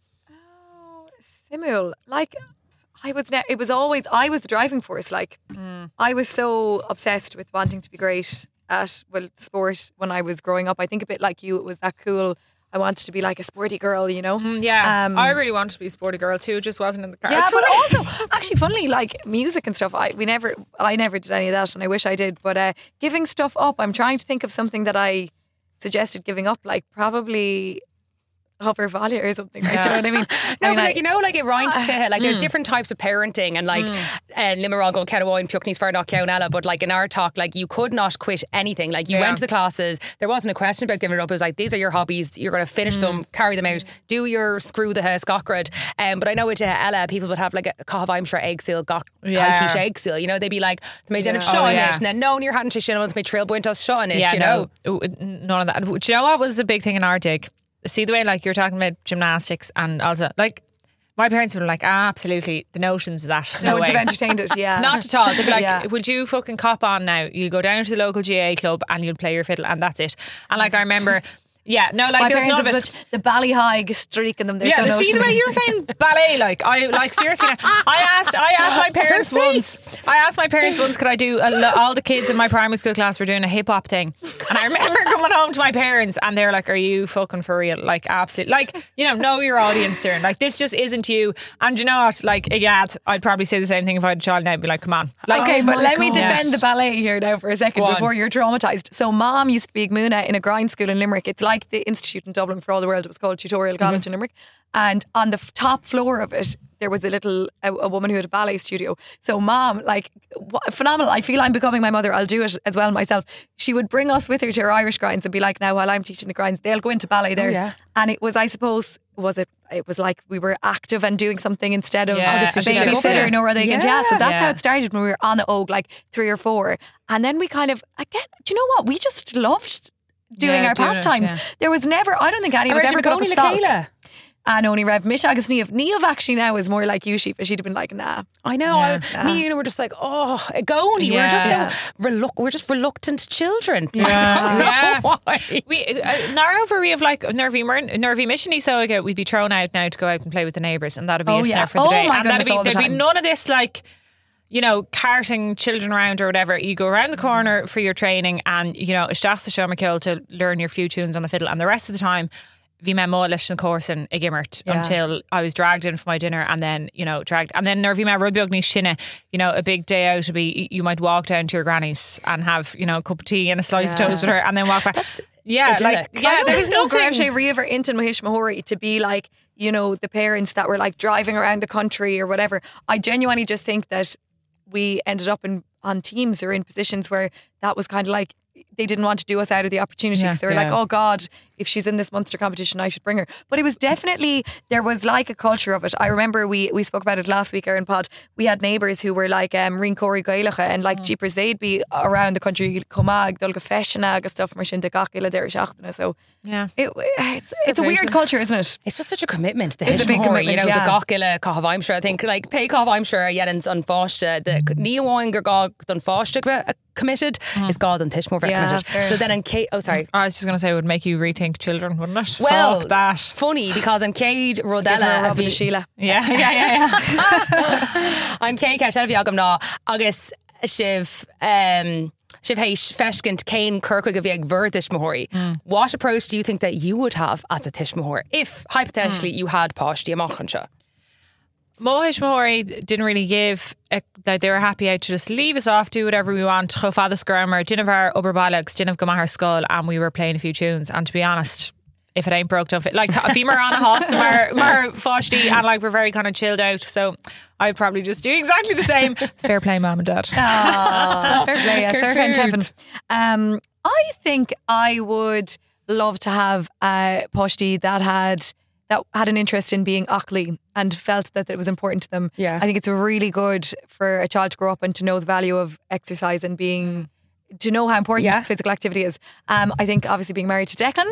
Simul, like I was, ne- it was always I was the driving force. Like I was so obsessed with wanting to be great at well sport when I was growing up. I think a bit like you, it was that cool. I wanted to be like a sporty girl, you know. Yeah, Um, I really wanted to be a sporty girl too. Just wasn't in the cards. Yeah, for but me. also actually, funnily, like music and stuff. I we never, I never did any of that, and I wish I did. But uh, giving stuff up, I'm trying to think of something that I suggested giving up, like probably Hopper Volley or something. Like, do you know what I mean? No, I mean, but I- like you know, like it rhymed to like there's different types of parenting and like and Limerong Kedawoin Puckney's for not Ella, but like in our talk, like you could not quit anything. Like you Yeah. went to the classes, there wasn't a question about giving it up. It was like these are your hobbies, you're going to finish them, carry them out, do your screw the Scotgrad. Um, but I know with uh, Ella, people would have like a Cahavimshire egg seal, gach Yeah. Calquish egg seal. You know, they'd be like, they made yeah. Oh, shot on yeah. it, and then no, you're hadn't to shit on my trail buintos shot on it. Yeah, you know. no, Ooh, none of that. Do you know what was a big thing in our dig? See the way like you're talking about gymnastics and also like my parents were like, ah, absolutely, the notions of that. no, No would way. have entertained it. Yeah, Not at all. They'd be like, Yeah. would you fucking cop on now? You go down to the local G A A club and you'll play your fiddle and that's it. And like I remember, yeah, no, like my there's parents none of have it. such the ballyhigh streak in them. There's Yeah, no see the notion. way you were saying ballet, like I like seriously. I asked, I asked my parents once. I asked my parents once, could I do a, lo- all the kids in my primary school class were doing a hip hop thing, and I remember coming home to my parents, and they're like, "Are you fucking for real?" Like, absolutely, like you know, know your audience, Darren. Like this just isn't you. And you know what? Like, yeah, I'd probably say the same thing if I had a child now. I'd be like, "Come on." Like, Okay, oh but my let me God. defend the ballet here now for a second Go on. before you're traumatised. So, Mom used to be Gmuna in a grind school in Limerick. It's like the Institute in Dublin for all the world. It was called Tutorial College in Limerick. And on the f- top floor of it, there was a little a, a woman who had a ballet studio. So, Mom, like, wha- phenomenal. I feel I'm becoming my mother. I'll do it as well myself. She would bring us with her to her Irish grinds and be like, now while I'm teaching the grinds, they'll go into ballet there. yeah. And it was, I suppose, was it? It was like we were active and doing something instead of Yeah. a Oh, this was just like, babysitter. okay. No, other than yeah. So that's Yeah. how it started when we were on the Oak, like three or four, and then we kind of again. Do you know what? We just loved doing Yeah, our doing it, pastimes. yeah. There was never. I don't think any of us ever got up a stock. And only Rev Mish agus Niamh. Niamh actually now is more like you, Sheefa. She'd have been like, nah. I know. Yeah. I, me and you were just like, oh, go on. Yeah. We're just Yeah. so reluc- we're just reluctant children. Yeah. I don't know Yeah. why. We uh, narrow over we have like nervy nervy missiony so ago we'd be thrown out now to go out and play with the neighbours and that'd be Oh, us yeah. now for the Oh, day. my And that'd goodness, be all the there'd be time. none of this like you know, carting children around or whatever. You go around the corner for your training and, you know, it's just the show McKill to learn your few tunes on the fiddle and the rest of the time bhí me mála leis an cósan i gimmert Yeah. until I was dragged in for my dinner and then, you know, dragged. And then nervy me rugby ní sinne, you know, a big day out would be, you might walk down to your granny's and have, you know, a cup of tea and a slice of toast with her and then walk back. yeah, idyllic. like, yeah, there was no nothing. Gramsci River into Mahish Mahori to be like, you know, the parents that were like driving around the country or whatever. I genuinely just think that we ended up in on teams or in positions where that was kind of like they didn't want to do us out of the opportunity because Yeah, they were like, yeah. oh God, if she's in this Munster competition, I should bring her. But it was definitely, there was like a culture of it. I remember we we spoke about it last week, Erin Pod. We had neighbours who were like um, Rin Corey Gaelacha and like jeepers, they'd be around the country, Comag, Dulga Feshana, agus stuff, mar sin de gachila der seachtainna. So Yeah. it, it's, it's a weird culture, isn't it? It's just such a commitment. The It's a big Hishmahori, commitment, you know, yeah. the gachile Cahav Imshire. I think like pay Cahav Imshire Yedens on Foshta, the Neoing or God done Foshta committed is God and Tishmore Yeah, committed. fair. So then in Kate, oh sorry. I was just going to say it would make you rethink children, wouldn't it? Well, Fuck that. funny because in Cade Give her a Rodella, rub of the Sheila. Yeah, yeah, yeah, yeah. I'm Cade Cash Agam na August Shiv um Shiv Heish Feshkint Kane Kirkwig of Yeg Verdish Mahori. What approach do you think that you would have as a Tishmahor if hypothetically you had Posh Diamachansha? Mohish Mahori didn't really give a, that they were happy out to just leave us off, do whatever we want. Cho fadas grammar, din of our Uberbalags, din of Gamahar Skull, and we were playing a few tunes. And to be honest, if it ain't broke, don't fit. Like, if you were on a host, mar, mar foshti, and like we're very kind of chilled out. So I'd probably just do exactly the same. Fair play, mum and dad. Ah, fair play, yeah, Good Sir and food. Kevin. Um, I think I would love to have a postie that had that had an interest in being Achlí and felt that it was important to them. Yeah. I think it's really good for a child to grow up and to know the value of exercise and being, to know how important Yeah. physical activity is. Um, I think obviously being married to Declan,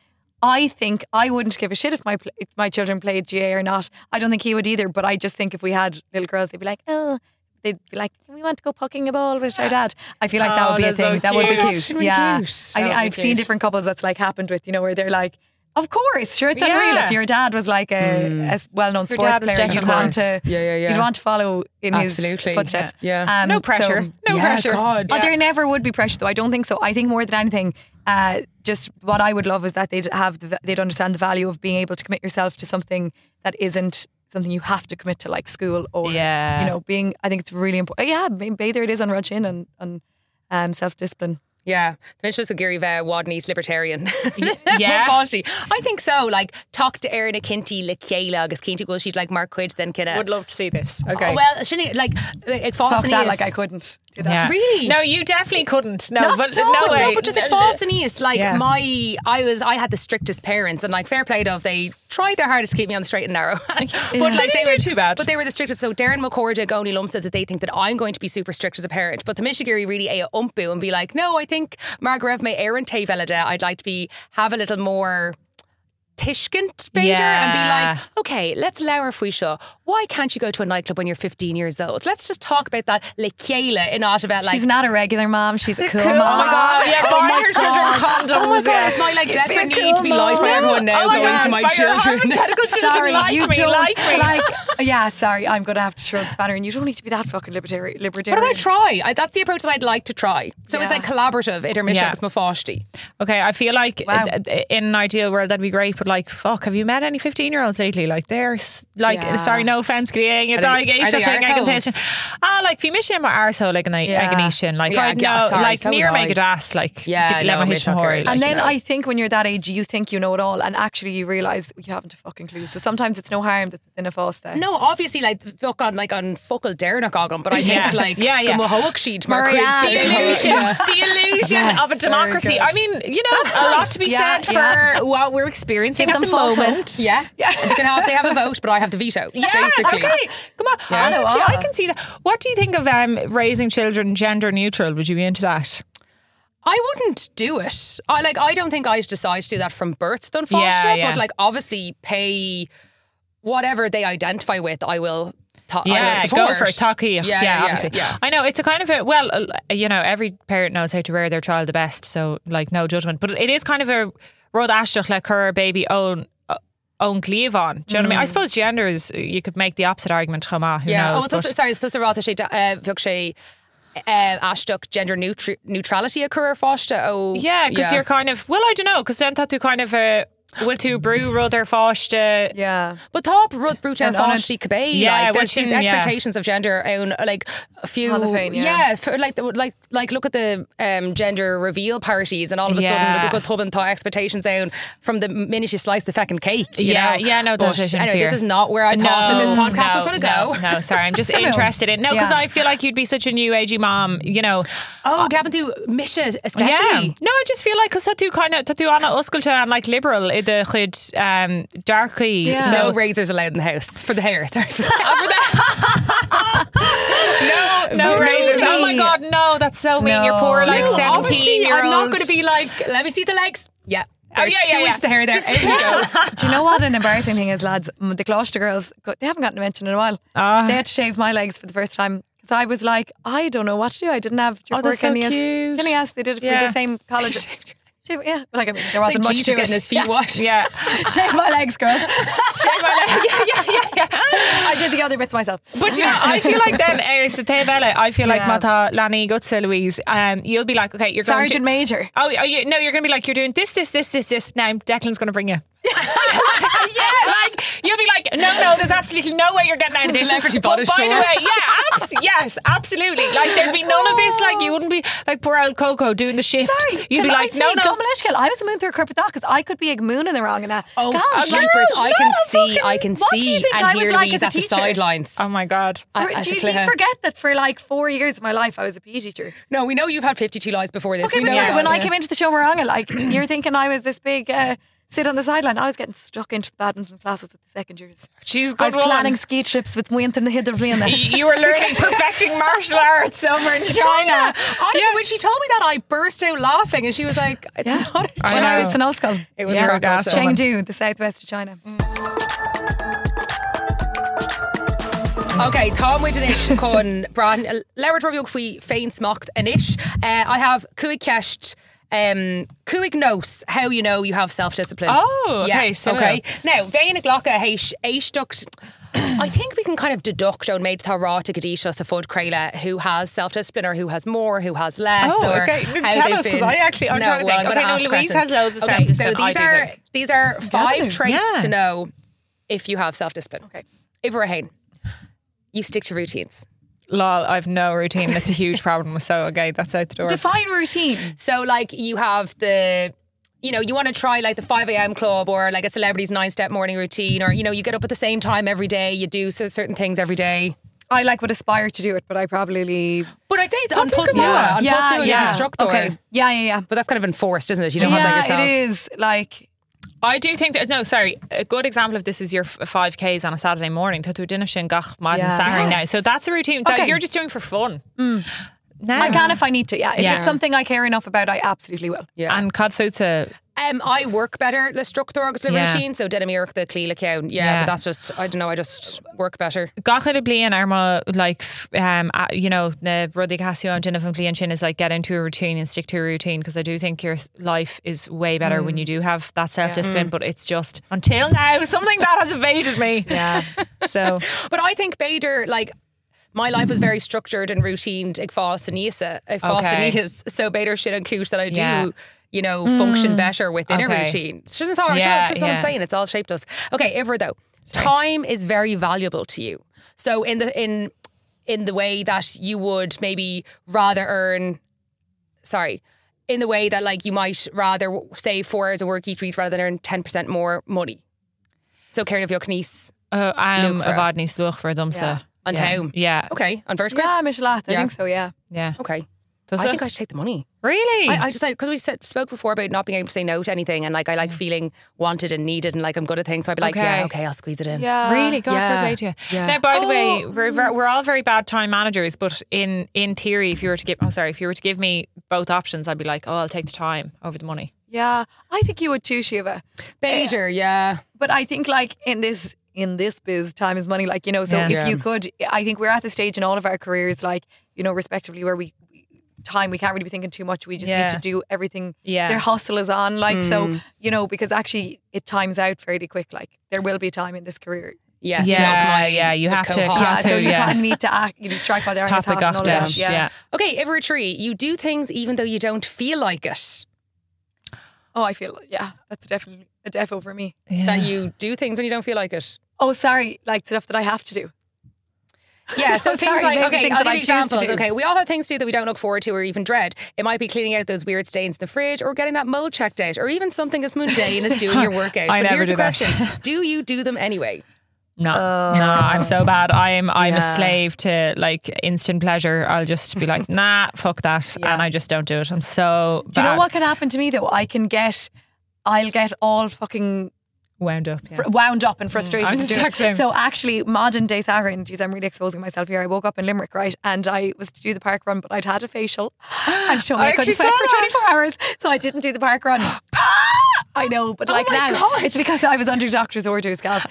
I think I wouldn't give a shit if my pl- if my children played G A A or not. I don't think he would either, but I just think if we had little girls, they'd be like, oh, they'd be like, we want to go pucking a ball with our dad. I feel like that Oh, would be a that's thing. so that would be cute. cute. That's really yeah. cute. I, That would be I've seen cute. different couples that's like happened with, you know, where they're like, of course, sure, it's Yeah. unreal. If your dad was like a, a well-known Your sports dad was player, Declan you'd want to, Rice. Yeah, yeah, yeah. you'd want to follow in Absolutely. his footsteps. Yeah. Um, No pressure. so- No Yeah, pressure. God. Oh, there never would be pressure, though. I don't think so. I think more than anything, uh, just what I would love is that they'd have, the, they'd understand the value of being able to commit yourself to something that isn't something you have to commit to, like school or, Yeah. you know, being. I think it's really important. Yeah, either it is on Rudge in and and um, self discipline. Yeah, Vinicius Gary Ve Wadney's libertarian. Yeah. Fáistí. I think so. Like, talk to Erna Kinty, Le Chéile, agus Kinty go she'd like Mark Quid, then kinda. Would love to see this. Okay. Oh, well, shouldn't like, like Fuck Fáistí that, is- like I couldn't do that. Yeah. Really? No, you definitely couldn't. No, Not but at all, no way. no, but just like Fáistí, like Yeah. my, I was, I had the strictest parents, and like fair play of they tried their hardest to keep me on the straight and narrow. but like They they were didn't do too bad. But they were the strictest. So Darren McCorda, Goni Lum said that they think that I'm going to be super strict as a parent, but the Michigiri really a umpu and be like, no, I think Margaret may Aaron Tay Velada. I'd like to be have a little more tishkent Bader and be Yeah. like, okay, let's lower Fuisha. Why can't you go to a nightclub when you're fifteen years old? Let's just talk about that Le Chéile in Ottawa. Like, She's not a regular mom. She's a cool, Cool. mom. Oh my God. Yeah, Oh buy my your children God. condoms. Oh my God, yeah. it's my like desperate Be a need to be cool liked by mom. everyone now Oh my going God, to my by your children. hypothetical children Sorry, like you me, don't like me. like. Yeah, sorry, I'm going to have to throw the spanner, and you don't need to be that fucking libertari- What libertarian. about try? I, that's the approach that I'd like to try. So it's Yeah. like collaborative, intermission, Yeah. yeah. Mafáistí. Okay, I feel like Wow. uh, uh, in an ideal world that'd be great, but like, fuck, have you met any fifteen-year-olds lately? Like, they're s- like, Yeah. sorry, no offence, Grieng, Are they- Daig, are they arseholes? Ah, like, fi mission my arsehole, like, an Yeah. aganishin, like, Yeah, I yeah, know, sorry, like, so near was I. mega das, like, Yeah, no, Lemma miss Hishma my Hori, girl. like, And then no. I think when you're that age, you think you know it all, and actually you realise you haven't a fucking clue. So sometimes it's no harm that in a false there. No, obviously, like, fuck on, like, on fuckle Derna Goggin, but I think, Yeah. like, Yeah, yeah. Gumahowak sheet, Mark Marianne. Quid, the they- illusion, Yeah. the illusion Yes, of a democracy. very I good. mean, you know, a lot to be Yeah, said yeah. for what we're experiencing Give at them the false hope. moment. Yeah, yeah. They can have, they have a vote, but I have the veto. Yes, basically. okay. Come on. Yeah. I, actually, I Wow. can see that. What do you think of um, raising children gender neutral? Would you be into that? I wouldn't do it. I like. I don't think I'd decide to do that from birth, done foster. Yeah, yeah. But like, obviously, pay whatever they identify with. I will. Ta- I will Yeah, support. go for it. Taki. Yeah, Yeah, yeah, obviously. yeah. I know it's a kind of a well, uh, you know, every parent knows how to rear their child the best, so like no judgment. But it is kind of a rud ashtach like her baby own uh, own cleave on. Do you know what I mean? I suppose gender is you could make the opposite argument. Chama, who Yeah. knows? Oh, does, but- sorry, does the ráta sé uh, bheadh sé uh, ashtuck gender neutri- neutrality occur fásta? Oh, yeah, because you're kind of well, I don't know, because then that to kind of a. Will to brew rudder fáiste. Yeah. But top rud brute And and on fáistí cabbé. Yeah, like there's which these in- yeah. expectations of gender own like a few. Hall of Fame, yeah. for, like the- like like look at the um, gender reveal parties, and all of a Yeah. sudden look at Tubman thought expectations down from the minute you slice the fucking cake. You Yeah, know? yeah, no, But that is in anyway, fear. this is not where I thought that this podcast was going to no, go. No, sorry, I'm just Somehow. interested in no, because Yeah. I feel like you'd be such a new agey mom. You know, Oh, Gavin do Misha especially. yeah. No, I just feel like because that kind of that do Anna Usculta and like liberal i the chud um darky. Yeah. No So razors allowed in the house for the hair. Sorry for that. no, no razors. Oh my god, no, that's so mean. No. You're poor like No, seventeen Obviously, year old. I'm not going to be like, let me see the legs. Yeah. Oh, There's yeah, two yeah, yeah. inches of hair there. There you go. Do you know what an embarrassing thing is, lads? Mm, The Gloucester girls, go- they haven't gotten a mention in a while. Ah. They had to shave my legs for the first time. So I was like, I don't know what to do. I didn't have Oh, that's so cute. Yes, they did it for Yeah. the same college. Shave- Yeah, like I mean, there wasn't Like much Jesus to it. getting his feet Yeah. washed. Yeah, Shave my legs, girls. shave my leg. Yeah, yeah, yeah, yeah. I did the other bits myself. But you know, I feel like then, uh, so Tay Bella, I feel like Yeah. Mata Lani Gutsa Louise, um, you'll be like, okay, you're going Sergeant to. Major. Oh, oh you, no, you're going to be like, you're doing this, this, this, this, this. Now Declan's going to bring you. yeah, like you'll be like, no, no, there's absolutely no way you're getting out of this. Celebrity But body by the store. way, yeah, abs- yes, absolutely. Like there'd be none of this. Like you wouldn't be like poor old Coco doing the shift. Sorry, You'd be can like, I no, say, no. Go Malishkill. I was a moon through Carpet because I could be a moon in the wrong and that. Oh, Gosh, sleepers! no, I no, can see, fucking- I can what do you see think and I was hear like Louise as a at the teacher? sidelines. Oh my God. I- Or I do you, should you clear- forget that for like four years of my life I was a P E teacher? No, we know you've had fifty-two lives before this. Okay, we but know sorry, that. when I came into the show Maranga, like you're thinking I was this big uh, sit on the sideline. I was getting stuck into the badminton classes with the second years. She's I good was woman. planning ski trips with Muint and the Hidder Bliana. You were learning perfecting martial arts over in China. Honestly, Yes. when she told me that, I burst out laughing, and she was like, "It's Yeah. not." A I joke." know. It's an old skull. It was Yeah. her Gas gas. woman. Chengdu, the southwest of China. Okay, tá muid in ish chun bran leabhar roiíoch faoi féin smacht in ish. Uh, I have cuaig ceist um cuaig nós how you know you have self-discipline. Oh, okay, Yeah, so okay. Now, bhéin a ghlacha héis éistecht. I think we can kind of deduct on made tá rá to gadisha sa fud creile who has self-discipline or who has more, who has less. Oh, or okay. how Tell they've us, 'cause been- I actually- I'm no, trying to well, think. I'm Okay, gonna no, ask Louise questions. has loads of Okay, self-discipline. so I these do are think. these are five do. traits Yeah. to know if you have self-discipline. Okay, Ibrahim, you stick to routines. Lol, I've no routine. It's a huge problem. So, okay, that's out the door. Define routine. So, like, you have the, you know, you want to try like the five a.m. club or like a celebrity's nine-step morning routine, or, you know, you get up at the same time every day, you do so certain things every day. I like would aspire to do it, but I probably But I'd say it's on think Plus about Nua, it. on yeah, Plus Nua, yeah. it's instructor. Okay. Yeah, yeah, yeah. But that's kind of enforced, isn't it? You don't have that yeah, yourself. it is like I do think that, no, sorry, a good example of this is your f- five Ks on a Saturday morning. Tá tú dinner sin gach mad Yeah. na Saturday Yes. now. So that's a routine that Okay. you're just doing for fun. Now. I can if I need to. Yeah, if Yeah. it's something I care enough about, I absolutely will. Yeah. And cod futa. Um, I work better le structor agus le Yeah. routine, so den míach the clí count. Yeah, Yeah. but that's just, I don't know, I just work better. Gachad a blian arma like f- um uh, you know na ruddy casio and Jennifer blian chin is like get into a routine and stick to a routine, because I do think your s- life is way better when you do have that self discipline. But it's just until now something that has evaded me. Yeah. So But I think Bader, like, my life was very structured and routined ag fás a níosa, ag fás a Okay. níos. So Bader shit and cooch that I do, Yeah. you know, function better within a Okay. routine. It's just all, Yeah, that's what yeah. I'm saying. It's all shaped us. Okay, Ivor though, time is very valuable to you. So in the in in the way that you would maybe rather earn, sorry, in the way that like you might rather save four hours of work each week rather than earn ten percent more money. So Karen of your knees uh, I'm Look a for- bad ní sluch for dumsa. on Yeah. town. Yeah. Okay, on Vertical. Yeah, Michelat. I Yeah. think so. Yeah. Yeah. Okay. Does I it? think I should take the money. Really? I, I just like, because we said, spoke before about not being able to say no to anything, and like I like feeling wanted and needed, and like I'm good at things, so I'd be like, Okay. yeah, okay, I'll squeeze it in. Yeah. Really, God yeah. forbid you. Yeah. Now, by the Oh. way, we're, we're we're all very bad time managers, but in in theory, if you were to give, oh sorry, if you were to give me both options, I'd be like, oh, I'll take the time over the money. Yeah. I think you would too, Shiva. Bader, yeah. But I think like in this in this biz, time is money. Like, you know, so Yeah. if Yeah. you could, I think we're at the stage in all of our careers, like, you know, respectively, where we time we can't really be thinking too much. We just Yeah. need to do everything. Yeah. Their hustle is on. Like, so, you know, because actually it times out fairly quick. Like there will be time in this career. Yes, Yeah, milk my- yeah, you milk have to co-host. cut Yeah, Has so to, you yeah. kind of need to act, you just strike while the iron is Top hot the and all of down. that. Yeah. Yeah. Okay, Ivor Tree, you do things even though you don't feel like it. Oh, I feel, yeah, that's definitely a defo for me. That you do things when you don't feel like it. Oh, sorry, like stuff that I have to do. Yeah, so Oh, things sorry, like, maybe okay, things I'll that give you I choose to examples. do. Okay, we all have things to do that we don't look forward to or even dread. It might be cleaning out those weird stains in the fridge or getting that mold checked out or even something as mundane as doing your workout. I but never here's the do that. question. Do you do them anyway? No, no, I'm so bad. I'm I'm Yeah. a slave to like instant pleasure. I'll just be like, nah, fuck that, and I just don't do it. I'm so bad. Do you know what can happen to me though? I can get, I'll get all fucking wound up? Yeah. fr- wound up and frustrated I'm to the do exact it. same. So actually, modern day Sarah, and geez, I'm really exposing myself here. I woke up in Limerick, right, and I was to do the park run, but I'd had a facial, and she told me I I, couldn't actually sweat saw for that. twenty-four hours, so I didn't do the park run. I know, but like Oh my now, gosh. it's because I was under doctor's orders, guys.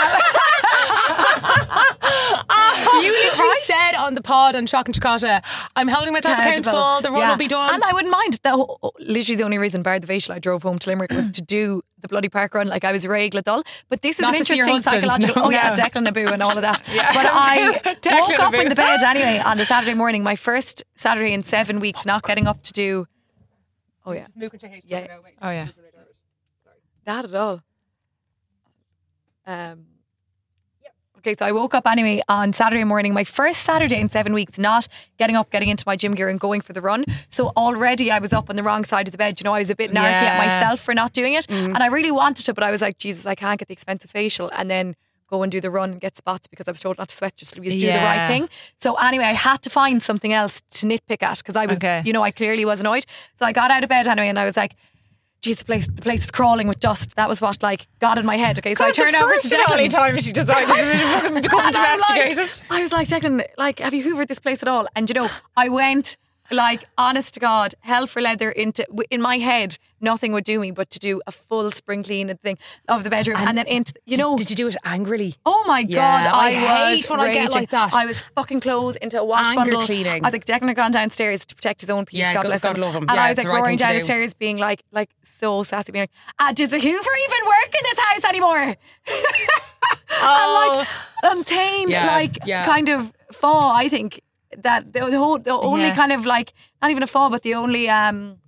You literally said on the pod on Shock and Chakota, I'm holding myself accountable, the run Yeah. will be done. And I wouldn't mind. The whole, literally the only reason, bar the facial, I drove home to Limerick was to do the bloody park run. Like I was regla dull. But this is Not an to see your interesting husband, psychological. no. Oh yeah, No. Declan Naboo and all of that. Yeah. But I Declan woke up Naboo. in the bed anyway on the Saturday morning. My first Saturday in seven weeks, not getting up to do. Oh yeah, Yeah. Oh yeah. not at all. Um. Okay, so I woke up anyway on Saturday morning, my first Saturday in seven weeks, not getting up, getting into my gym gear and going for the run. So already I was up on the wrong side of the bed. You know, I was a bit narky Yeah. at myself for not doing it. And I really wanted to, but I was like, Jesus, I can't get the expensive facial and then go and do the run and get spots because I was told not to sweat, just do the Yeah. right thing. So anyway, I had to find something else to nitpick at because I was, Okay. you know, I clearly was annoyed. So I got out of bed anyway and I was like, geez, the place, the place is crawling with dust. That was what like got in my head. Okay, so I turned over to the only Declan. time she decided to fucking become And I'm domesticated. Like, I was like, Declan, like, have you hoovered this place at all? And you know, I went like, honest to God, hell for leather into in my head. Nothing would do me but to do a full spring clean and thing of the bedroom, and, and then into you know. Did you do it angrily? Oh my Yeah, God, I I, hate was when I get raging. like that. I was fucking clothes into a wash Anger bundle. cleaning. I was like, Declan had gone downstairs to protect his own peace. Yeah, God God- bless God him. love him. And Yeah, I was it's like the right roaring thing to do. downstairs, being like, like so sassy, being like, ah, does the Hoover even work in this house anymore? Oh. And like, untain, Yeah, like, yeah. kind of fall. I think that the, the whole, the only Yeah. kind of like, not even a fall, but the only um,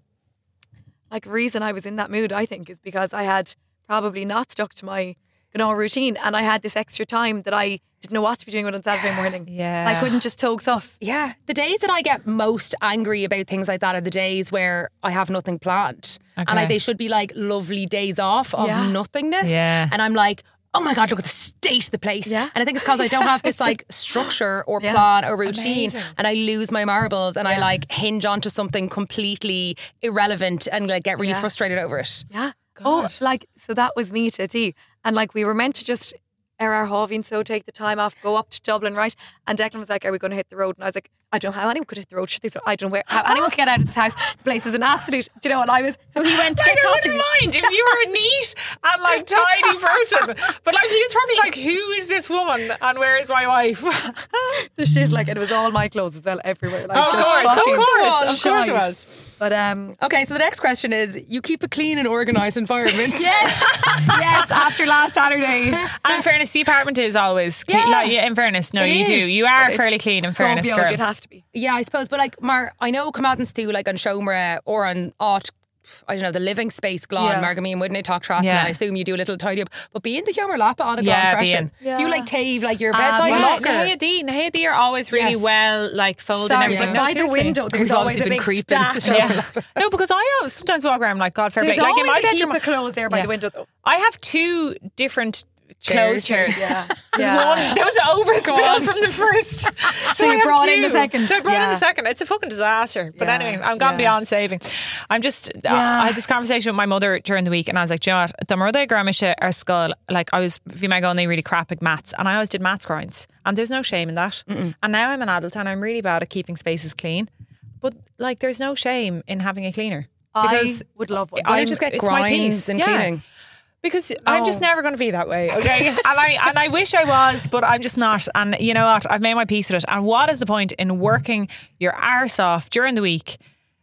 like reason I was in that mood, I think, is because I had probably not stuck to my you know routine, and I had this extra time that I didn't know what to be doing with on Saturday morning. Yeah. I couldn't just togue sus. Yeah, the days that I get most angry about things like that are the days where I have nothing planned, and Okay. like they should be like lovely days off of Yeah. nothingness. Yeah. And I'm like, oh my God, look at the state of the place. Yeah. And I think it's because I don't have this like structure or Yeah. plan or routine, Amazing. and I lose my marbles, and I like hinge onto something completely irrelevant and like get really Yeah. frustrated over it. Yeah. Oh, like, so that was me to a T. And like, we were meant to just air our Hovin, so take the time off, go up to Dublin, right? And Declan was like, are we going to hit the road? And I was like, I don't know how anyone could hit the road. Should they- I don't know where, how anyone could get out of this house. The place is an absolute, do you know what I was? So he went to Like, get I coffee. wouldn't mind if you were a neat and like tidy person, but like he was probably like, "Who is this woman and where is my wife?" The shit, like, it was all my clothes as well, everywhere. Like, Of just course, of fucking course, of course it shite. was. But um, Okay, so the next question is: you keep a clean and organised environment. yes, yes. After last Saturday, And in fairness, the apartment is always clean. Yeah. Like, yeah, in fairness, no, It you do. is. You are It's fairly clean. In fairness, Clombiog, girl. it has to be. Yeah, I suppose, but like, Mar, I know Comadans too, like on Shomra or on Art, I don't know, the living space glad, Yeah. Margamine, wouldn't it talk trust? Yeah. And I assume you do a little tidy up, but be in the humor lap on a Yeah, glad be freshen. in. Yeah. You like tave like your Ah, bedside well, locker. Nahedi, Nahedi are always really Yes. well like folded Sorry, and everything. but No, by the seriously. window, there's We've always obviously a been big creeping stack. to show Yeah. No, because I always sometimes walk around like God forbid. There's Like in always my a heap bedroom, of clothes there by Yeah. the window, though. I have two different clothes Chairs. chairs. Yeah. There's Yeah. one. There was an overspill from the first. So, you I have brought in two. the second. So I brought in Yeah. the second. It's a fucking disaster. But Yeah. anyway, I'm gone Yeah. beyond saving. I'm just. Yeah. I had this conversation with my mother during the week, and I was like, "Do you know what? The mother gramisha ar skull. Like I was, vi me going really crap at maths, and I always did maths grinds, and there's no shame in that. Mm-mm. And now I'm an adult, and I'm really bad at keeping spaces clean. But like, there's no shame in having a cleaner. I would love one. Why don't I'm- you just get it's my grinds piece. and Yeah. cleaning? Because I'm just Oh. never going to be that way, okay? and I and I wish I was, but I'm just not. And you know what? I've made my peace with it. And what is the point in working your arse off during the week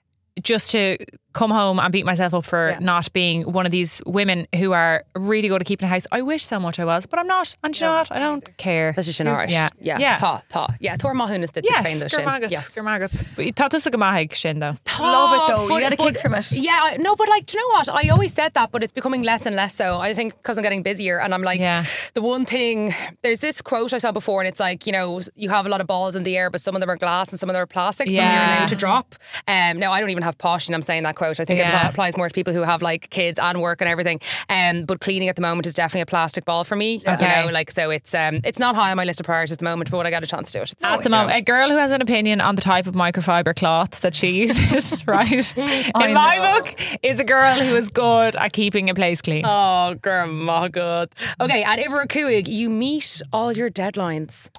just to come home and beat myself up for Yeah. not being one of these women who are really good at keeping a house? I wish so much I was, but I'm not. And do you know what? I don't care. That's just an Irish. Yeah. Yeah. Yeah. Tá, tá. Yeah, Tor Mahun is the Yes, thing that shin. Gurmagat. Yes. Gurmagat. But you thought this like a mahig shin though. Love it, though. You But- get a kick but- from it. Yeah, I- no, but like, do you know what? I always said that, but it's becoming less and less so. I think because I'm getting busier, and I'm like, Yeah. the one thing, there's this quote I saw before, and it's like, you know, you have a lot of balls in the air, but some of them are glass and some of them are plastic, so Yeah. you're allowed to drop. Um, now, I don't even have posh, and I'm saying that quote. I think Yeah. it applies more to people who have like kids and work and everything. Um, but cleaning at the moment is definitely a plastic ball for me. Okay. You know, like, so it's um, it's not high on my list of priorities at the moment, but when I get a chance to do it, it's At the you know. moment, a girl who has an opinion on the type of microfiber cloth that she uses, right? I In my know. book, is a girl who is good at keeping a place clean. Oh, grandma, good. Okay, at Iverakuig, you meet all your deadlines.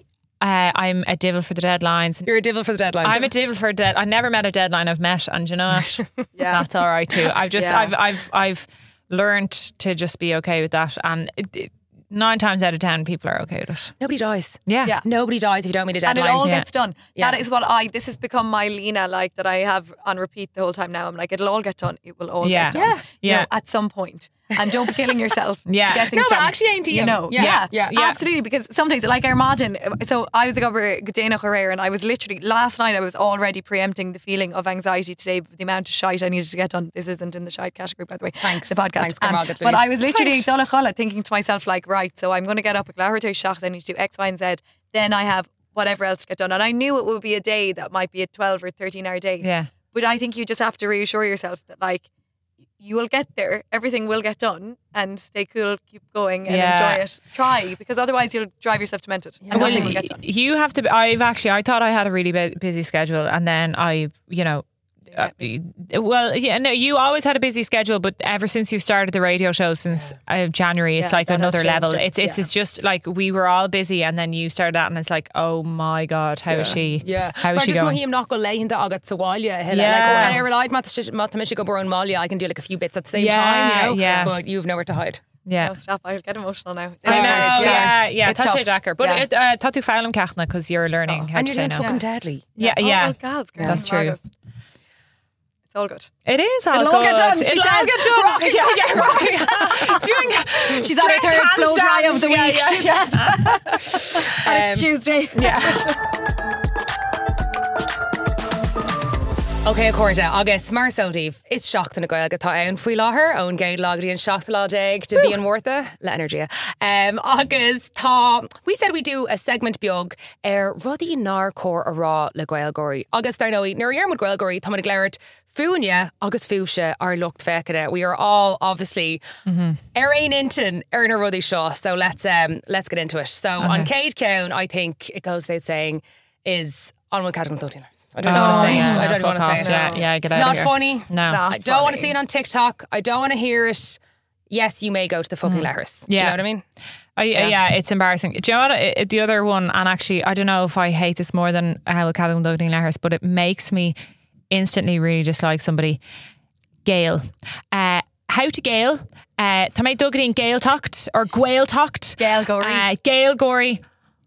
Uh, I'm a devil for the deadlines. You're a devil for the deadlines. I'm a devil for a dead. I never met a deadline I've met, and you know what? Yeah. That's all right too. I've just, Yeah. I've, I've, I've learned to just be okay with that, and it, it, nine times out of ten, people are okay with it. Nobody dies. Yeah, Yeah. Nobody dies if you don't meet a And deadline. it all yeah. gets done. Yeah. That is what I, this has become my Lena, like, that I have on repeat the whole time now. I'm like, it'll all get done. It will all Yeah. get done. Yeah. You Yeah. know, at some point. And don't be killing yourself Yeah. to get things No, but done. actually ain't you you. know. Yeah. Yeah. Yeah. Yeah. Absolutely. Because sometimes, like Armagh, so I was a gober Dana Herrera, and I was literally, last night I was already preempting the feeling of anxiety today with the amount of shite I needed to get done. This isn't in the shite category, by the way. Thanks. The podcast. Thanks, Um, Armagh, at but I least. was literally Thanks. Donna Chola thinking to myself, like, right, so I'm going to get up at Glahurte Shach, I need to do X, Y, and Z. Then I have whatever else to get done. And I knew it would be a day that might be a twelve or thirteen hour day. yeah. But I think you just have to reassure yourself that, like, you will get there. Everything will get done, and stay cool, keep going, and Yeah. enjoy it. Try, because otherwise you'll drive yourself demented, and Well, nothing will get done. you have to. I've actually. I thought I had a really bu- busy schedule, and then I, you know. Uh, well, yeah, no, you always had a busy schedule, but ever since you've started the radio show since uh, January, it's Yeah, like that has another changed level. it. It's it's Yeah. it's just like we were all busy, and then you started that, and it's like, oh my god, how is she? Yeah. how is Mar she just going? mohíim nach go leitheanta agat sa bhaile heile. Yeah. Like, when I relied mat me go burn Malia, I can do like a few bits at the same Yeah, time, you know? yeah. But you've nowhere to hide. Yeah. No, stop. I'll get emotional now. I know, yeah, yeah, It's Tasha tough. Jacker. But Yeah. it, uh, Tatu Fallon Cachna, because you're learning how And to you're say doing no. fucking deadly. Yeah, Oh, yeah. well, God, girl, That's true. Margaret. It's all good. It is all It'll good. all get done, she It'll all says. get done. Rocking, yeah, yeah, rocking. Doing She's on her stress third blow dry handstands. of the Yeah, week. yeah, She's yeah. And it's Tuesday. Ok, Corda, agus mar sodíh is seachtain na gailge tá ann faoi láthair ón géad lagdaí an seachta ládeig de bhíon mórta le energia. Um, agus tá, we said we do a segment beag ar rudí nar cór a rá le gailgóirí. Agus dar nóí, nuair dhearmid gailgóirí, tá man gléirt fuaine agus fuaise ar lucht fecada. We are all obviously Mm-hmm. ar ein intin ar na rudí seo, so let's um, let's get into it. So on Cade Count, I think it goes without saying, is on one category. I don't Oh, want to say yeah, it. I no, don't want to fuck say off. it. Yeah, yeah, get it's out of not here. funny. No. Not I don't want to funny. see it on TikTok. I don't want to hear it. Yes, you may go to the fucking letters. Do you Yeah. know what I mean? I, yeah. yeah, it's embarrassing. Do you know what? uh, The other one, and actually, I don't know if I hate this more than how Callum Duggan Lahars, but it makes me instantly really dislike somebody. Gail. Uh, how to Gail? Uh, Tá mé Duggan Gail Tocht or Gail Tocht. Gail Gorey. Uh, Gail Gorey.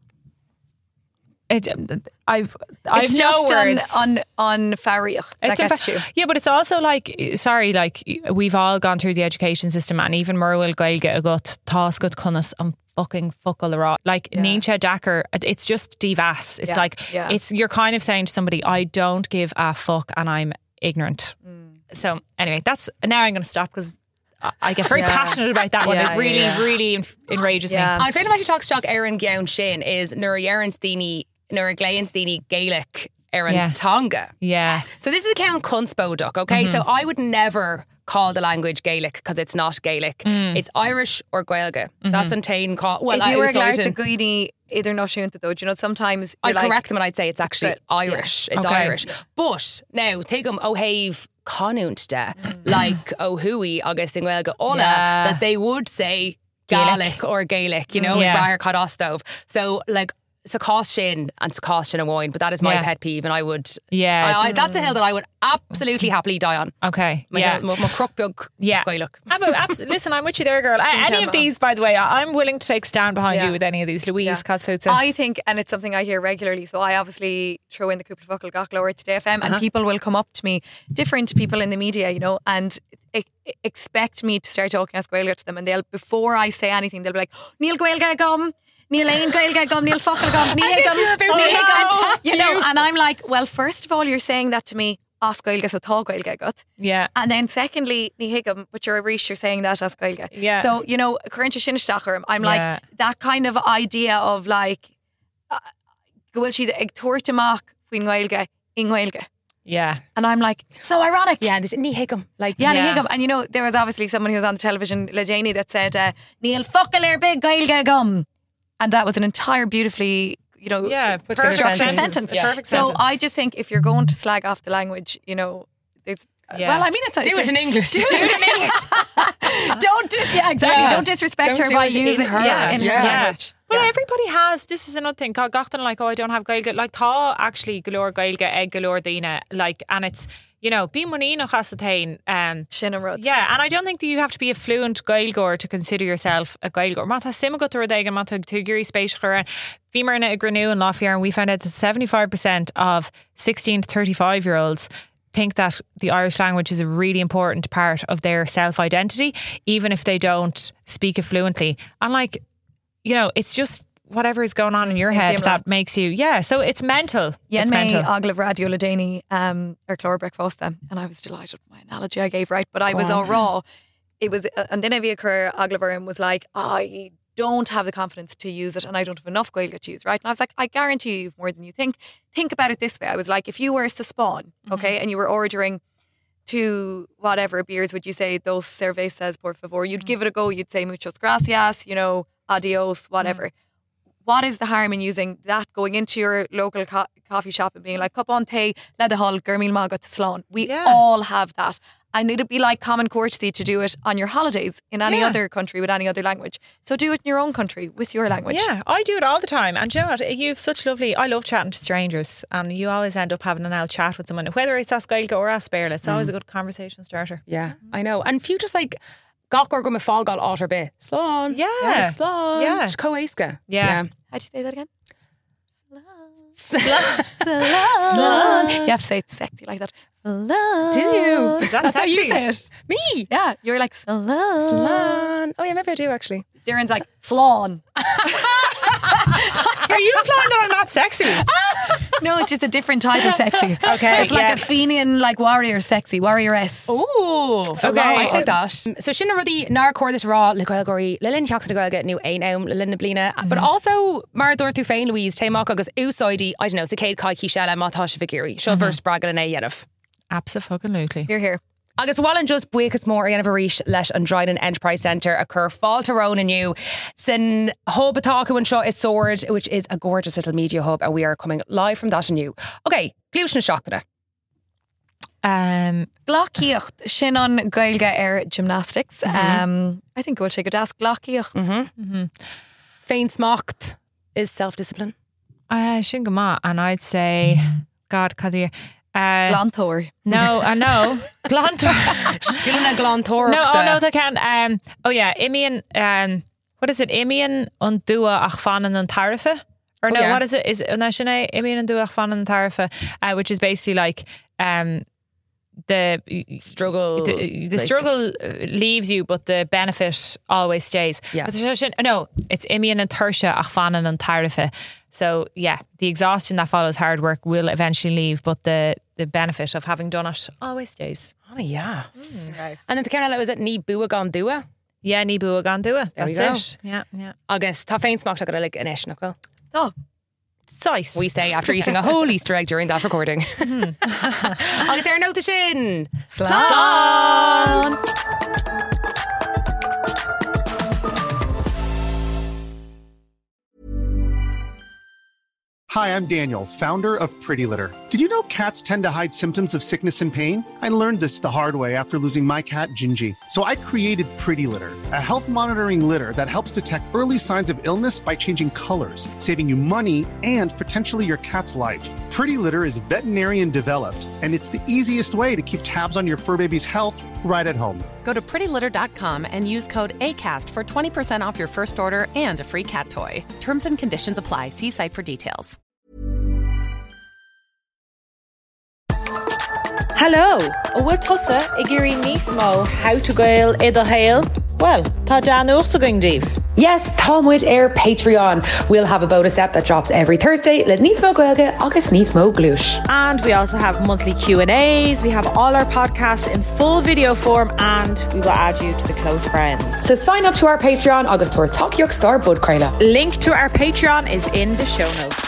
It, I've I've It's no just on, words. on, on Farriach. That It's a gets fa- you. Yeah, but it's also like, sorry, like we've all gone through the education system, and even Merwill Gailge a got Tás got Cunnas and fucking fuckle rot. Like yeah. Níonse Dakar, it's just divas. It's Yeah, like yeah. it's you're kind of saying to somebody, I don't give a fuck and I'm ignorant. Mm. So anyway, that's now I'm going to stop because I, I get very Yeah. passionate about that one. Yeah, It really, yeah. really enf- enrages Yeah. me. An féidir mai talk stock Aaron Gown Shin is nuair Aaron's Dini, nuair Glaon's Dini Gaelic Aaron Yeah. Tonga. Yeah. So this is a count Cunspo okay? So I would never call the language Gaelic because it's not Gaelic. It's Irish or Gaeilge. That's an tain call. Well, If you I were was glad Gaelic. the Guini, either no shoot though, do you know, sometimes I'd you're like, correct them and I'd say it's actually But- Irish. It's Okay. Irish. But now, take them O'Have Conúnt de, like O'Hui, August in Gaeilge, Ola, Yeah. that they would say Gaelic. Gaelic or Gaelic, you know, Yeah. in Briar Cadostove. So, like, so cost shin and cost shin and wine, but that is my Yeah. pet peeve, and I would, Yeah. I, I, that's a hill that I would absolutely happily die on. Okay. My yeah. hill, my, my crookbug Yeah. Gaelic. I'm a- abs- listen, I'm with you there, girl. Shin Any Kemba. of these, by the way, I- I'm willing to take a stand behind Yeah. you with any of these. Louise, Yeah. Cadfuta. I think, and it's something I hear regularly, so I obviously throw in the Cúpla Focal Gach at Today F M, and people will come up to me, different people in the media, you know, and e- expect me to start talking as Gaeilge to them, and they'll, before I say anything, they'll be like, Neil Gaeilge gum, Neil Ain Gaeilge gum, Neil Focal gum, Neil if gum, you're about to Neil hit gum, on you know, and I'm like, well, first of all, you're saying that to me, as Gaeilge, so tá Gaeilge gut. yeah. And then secondly, ní higam, but you're a reach, you're saying that as Gaeilge. Yeah. So, you know, Corinthia Shinnistacher, I'm Yeah. like, that kind of idea of like, uh, gohfuil siad ag tuairteach faoin Gaeilge in Gaeilge. Yeah. And I'm like, so ironic. Yeah, this Ní Hickam. Like, Yeah, Yeah. ní higam. And you know, there was obviously someone who was on the television, Le Janie, that said, uh, Neil Focal ar big Gaeilge gum. And that was an entire beautifully, you know, Yeah, put perfect together structured sentence. sentence. Yeah. Perfect So sentence. I just think if you're going to slag off the language, you know, it's, Yeah. well, I mean, it's a, do it's it a- in English. Do it in English. Don't dis- yeah, exactly. Yeah. Don't disrespect Don't her do by it in using her. yeah, in Yeah. her Yeah. language. But Yeah. everybody has, this is another thing, Gachtan like, oh, I don't have Gaeilge. Like, tá actually galore Gaeilge, egg galore Dina. Like, and it's, you know, bí money no chasatain. Um, Shin and Ruds. yeah, and I don't think that you have to be a fluent Gaeilgeoir to consider yourself a Gaeilgeoir. Mata simagat rudaig and mata tugiri speichur. Vimer na Granu and Lafayette, and we found out that seventy-five percent of sixteen to thirty-five year olds think that the Irish language is a really important part of their self-identity, even if they don't speak it fluently. And like, you know, it's just whatever is going on in your head Imla. that makes you, yeah, so it's mental. Yen it's me mental. aglav radio Ladani um or Clora Breakfast, and I was delighted with my analogy I gave right, but I was all raw. It was, uh, and then I occur aglaver and was like, I don't have the confidence to use it, and I don't have enough Gaeilge to use, right? And I was like, I guarantee you, you've more than you think. Think about it this way. I was like, if you were to spawn, okay, and you were ordering to whatever beers would you say those cervezas por favor? You'd give it a go. You'd say muchas gracias, you know, adios, whatever. Mm. What is the harm in using that, going into your local co- coffee shop and being like, cup on té, le the hall, gurmil magat slán. We yeah. all have that. And it'd be like common courtesy to do it on your holidays in any yeah. other country with any other language. So do it in your own country with your language. Yeah, I do it all the time. And do you know what? You've such lovely, I love chatting to strangers, and you always end up having an old chat with someone, whether it's as Gaeilge or as Spéirle. It's mm. always a good conversation starter. Yeah, I know. And few just like gach or gum fáil otter be. Slán. Yeah. yeah slán. Yeah. Coéisca. Yeah. yeah. How'd you say that again? Slán. Slán. You have to say it sexy like that. Slán. Do you? Is that That's sexy? how you say it. Me? Yeah. You're like, slán. Slán. Oh yeah, maybe I do actually. Darren's like, slán. Are you implying that I'm not sexy? No, it's just a different type of sexy. Okay. It's like yeah. a Fenian like warrior sexy, warrioress. Ooh. Okay. I take that. So Shinna Ruddy, Nar Cordis Raw, Le Gory, Lilin Chaks to go get new A now, Lilin Blina. But also Mar Dorthu Fain Louise, Taymok Agus Usoidi, I don't know, Sakade Kai Kishela, Mathash Vigiri, Shover Spragal and A Yenov. Absolutely. You're here. Agus bhhailin just buchas mór ana bharíis leis an Dryden Enterprise Centre a chur fáilte rón inniu. Sin hub atá acu an seo is Sword, which is a gorgeous little media hub, and we are coming live from that anew. Okay, glúis na seachtaine. Um, Glachíocht sin an Gaeilge ar gymnastics. Mm-hmm. Um, I think we'll take a ask Glachíocht. Mm-hmm. Mm-hmm. Féin smacht is self-discipline. Uh, sin go maith, and I'd say, God, Kadir. Uh, Glantor. No, I know. Glantor. Skillina Glantor. No, oh no, they can. Um, oh yeah, Imian. Um, what is it? Imian on dua ach fanan an tarifa? Or no, oh, yeah. what is it? Is it Imian and dua ach fanan an tarifa? Uh, which is basically like um, the struggle. The, the like, struggle leaves you, but the benefit always stays. Yeah. But no, it's Imian and Tursha ach fanan an tarifa. So yeah, the exhaustion that follows hard work will eventually leave, but the, the benefit of having done it always stays. Oh yeah. Mm, nice. And then the Caroline was it Ní Bua Gan Dua? Yeah, Ní Bua Gan Dua. There we That's go. it. Yeah, yeah. Agus tá féin smacht agad like an ish nachil. Oh. Size. We say after eating a whole Easter egg during that recording. Mm-hmm. Agus ar nóta sin. Slán. Hi, I'm Daniel, founder of Pretty Litter. Did you know cats tend to hide symptoms of sickness and pain? I learned this the hard way after losing my cat, Gingy. So I created Pretty Litter, a health monitoring litter that helps detect early signs of illness by changing colors, saving you money and potentially your cat's life. Pretty Litter is veterinarian developed, and it's the easiest way to keep tabs on your fur baby's health right at home. Go to pretty litter dot com and use code ACAST for twenty percent off your first order and a free cat toy. Terms and conditions apply. See site for details. Hello, a bhfuil tusa I géirí níos mó how to gael iad a hail? Well, tá dean uachta going díobh. Yes, Tomwood Air Patreon. We'll have a bonus app that drops every Thursday. Let níos mó Gaeilge agus níos mó glúis. And we also have monthly Q and A's. We have all our podcasts in full video form, and we will add you to the close friends. So sign up to our Patreon agus tuair takeíocht star bud creile. Link to our Patreon is in the show notes.